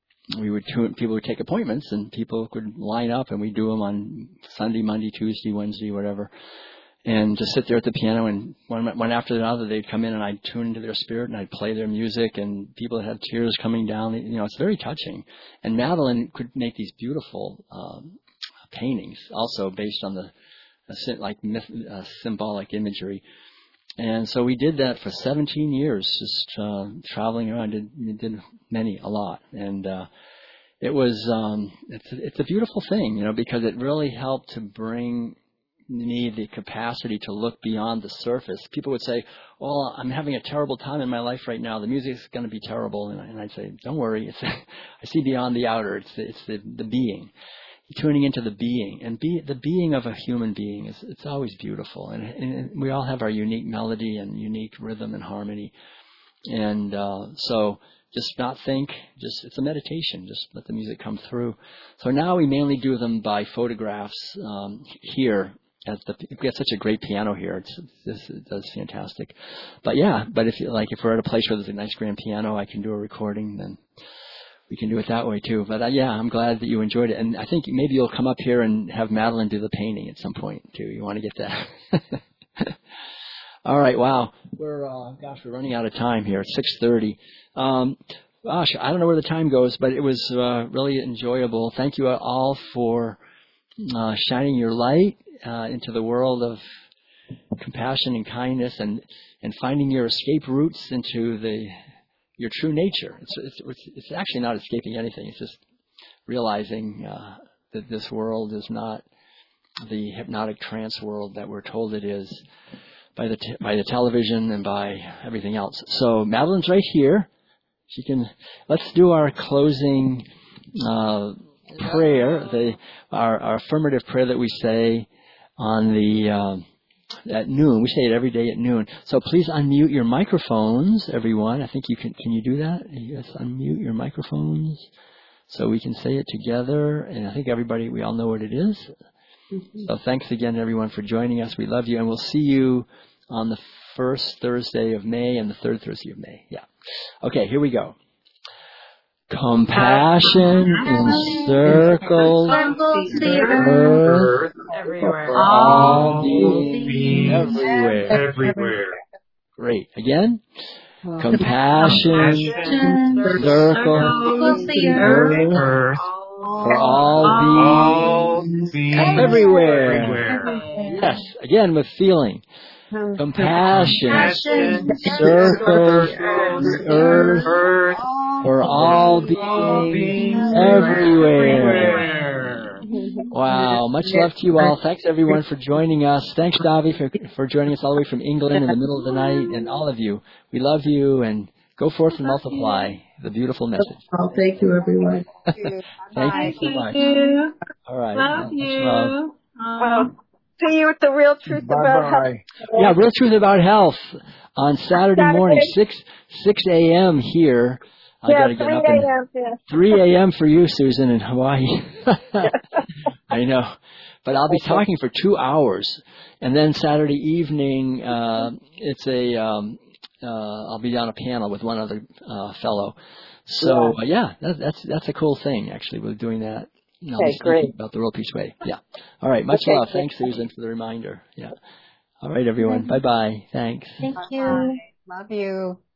we would tune, people would take appointments, and people could line up, and we'd do them on Sunday, Monday, Tuesday, Wednesday, whatever, and just sit there at the piano, and one one after another, they'd come in, and I'd tune into their spirit, and I'd play their music, and people had tears coming down. You know, it's very touching. And Madeline could make these beautiful um, paintings, also based on the like myth, uh, symbolic imagery. And so we did that for seventeen years, just uh, traveling around. Did, did many, a lot. And uh, it was, um, it's, it's a beautiful thing, you know, because it really helped to bring me the capacity to look beyond the surface. People would say, "Well, I'm having a terrible time in my life right now. The music's going to be terrible." And, I, and I'd say, "Don't worry. It's I see beyond the outer. It's the, it's the, the being." Tuning into the being, and be, the being of a human being is, it's always beautiful, and, and we all have our unique melody and unique rhythm and harmony, and uh, so just not think, just it's a meditation, just let the music come through. So now we mainly do them by photographs um, here. At the, we have such a great piano here. It's, it's it does fantastic, but yeah, but if you like, if we're at a place where there's a nice grand piano, I can do a recording, then we can do it that way too. But uh, yeah, I'm glad that you enjoyed it. And I think maybe you'll come up here and have Madeline do the painting at some point too. You want to get that? All right. Wow. We're, uh, gosh, we're running out of time here. It's six thirty. Um, gosh, I don't know where the time goes, but it was uh, really enjoyable. Thank you all for uh, shining your light uh, into the world of compassion and kindness, and, and finding your escape routes into the your true nature. It's, it's it's actually not escaping anything. It's just realizing uh, that this world is not the hypnotic trance world that we're told it is by the t- by the television and by everything else. So Madeline's right here. She can. Let's do our closing uh, prayer, the our, our affirmative prayer that we say on the. Uh, At noon. We say it every day at noon. So please unmute your microphones, everyone. I think you can. Can you do that? Yes, unmute your microphones so we can say it together. And I think everybody, we all know what it is. Mm-hmm. So thanks again, everyone, for joining us. We love you, and we'll see you on the first Thursday of May and the third Thursday of May. Yeah. Okay, here we go. Compassion encircles the earth everywhere. all beings everywhere. Everywhere. Great. Again. Compassion encircles the earth for all beings everywhere. Yes. Again with feeling. Compassion encircles the earth for all beings everywhere. Wow. Much love to you all. Thanks, everyone, for joining us. Thanks, Davi, for, for joining us all the way from England in the middle of the night. And all of you, we love you, and go forth and multiply the beautiful message. Oh, thank you, everyone. Thank you so much. You. All right. Love you. Love. Uh, see you at the Real Truth About Health. Yeah, Real Truth About Health on Saturday, Saturday. morning, six six a.m. here. I yeah, gotta get up and yeah. three a.m. for you, Susan, in Hawaii. I know. But I'll be talking for two hours. And then Saturday evening, uh, it's a, um, uh, I'll be on a panel with one other, uh, fellow. So, yeah, uh, yeah that, that's, that's a cool thing, actually, with doing that. And I'll okay, be great. About the World Peace Way. Yeah. All right. Much okay, love. Thanks, Susan, for the reminder. Yeah. All right, everyone. Mm-hmm. Bye-bye. Thanks. Thank you. Bye. Love you.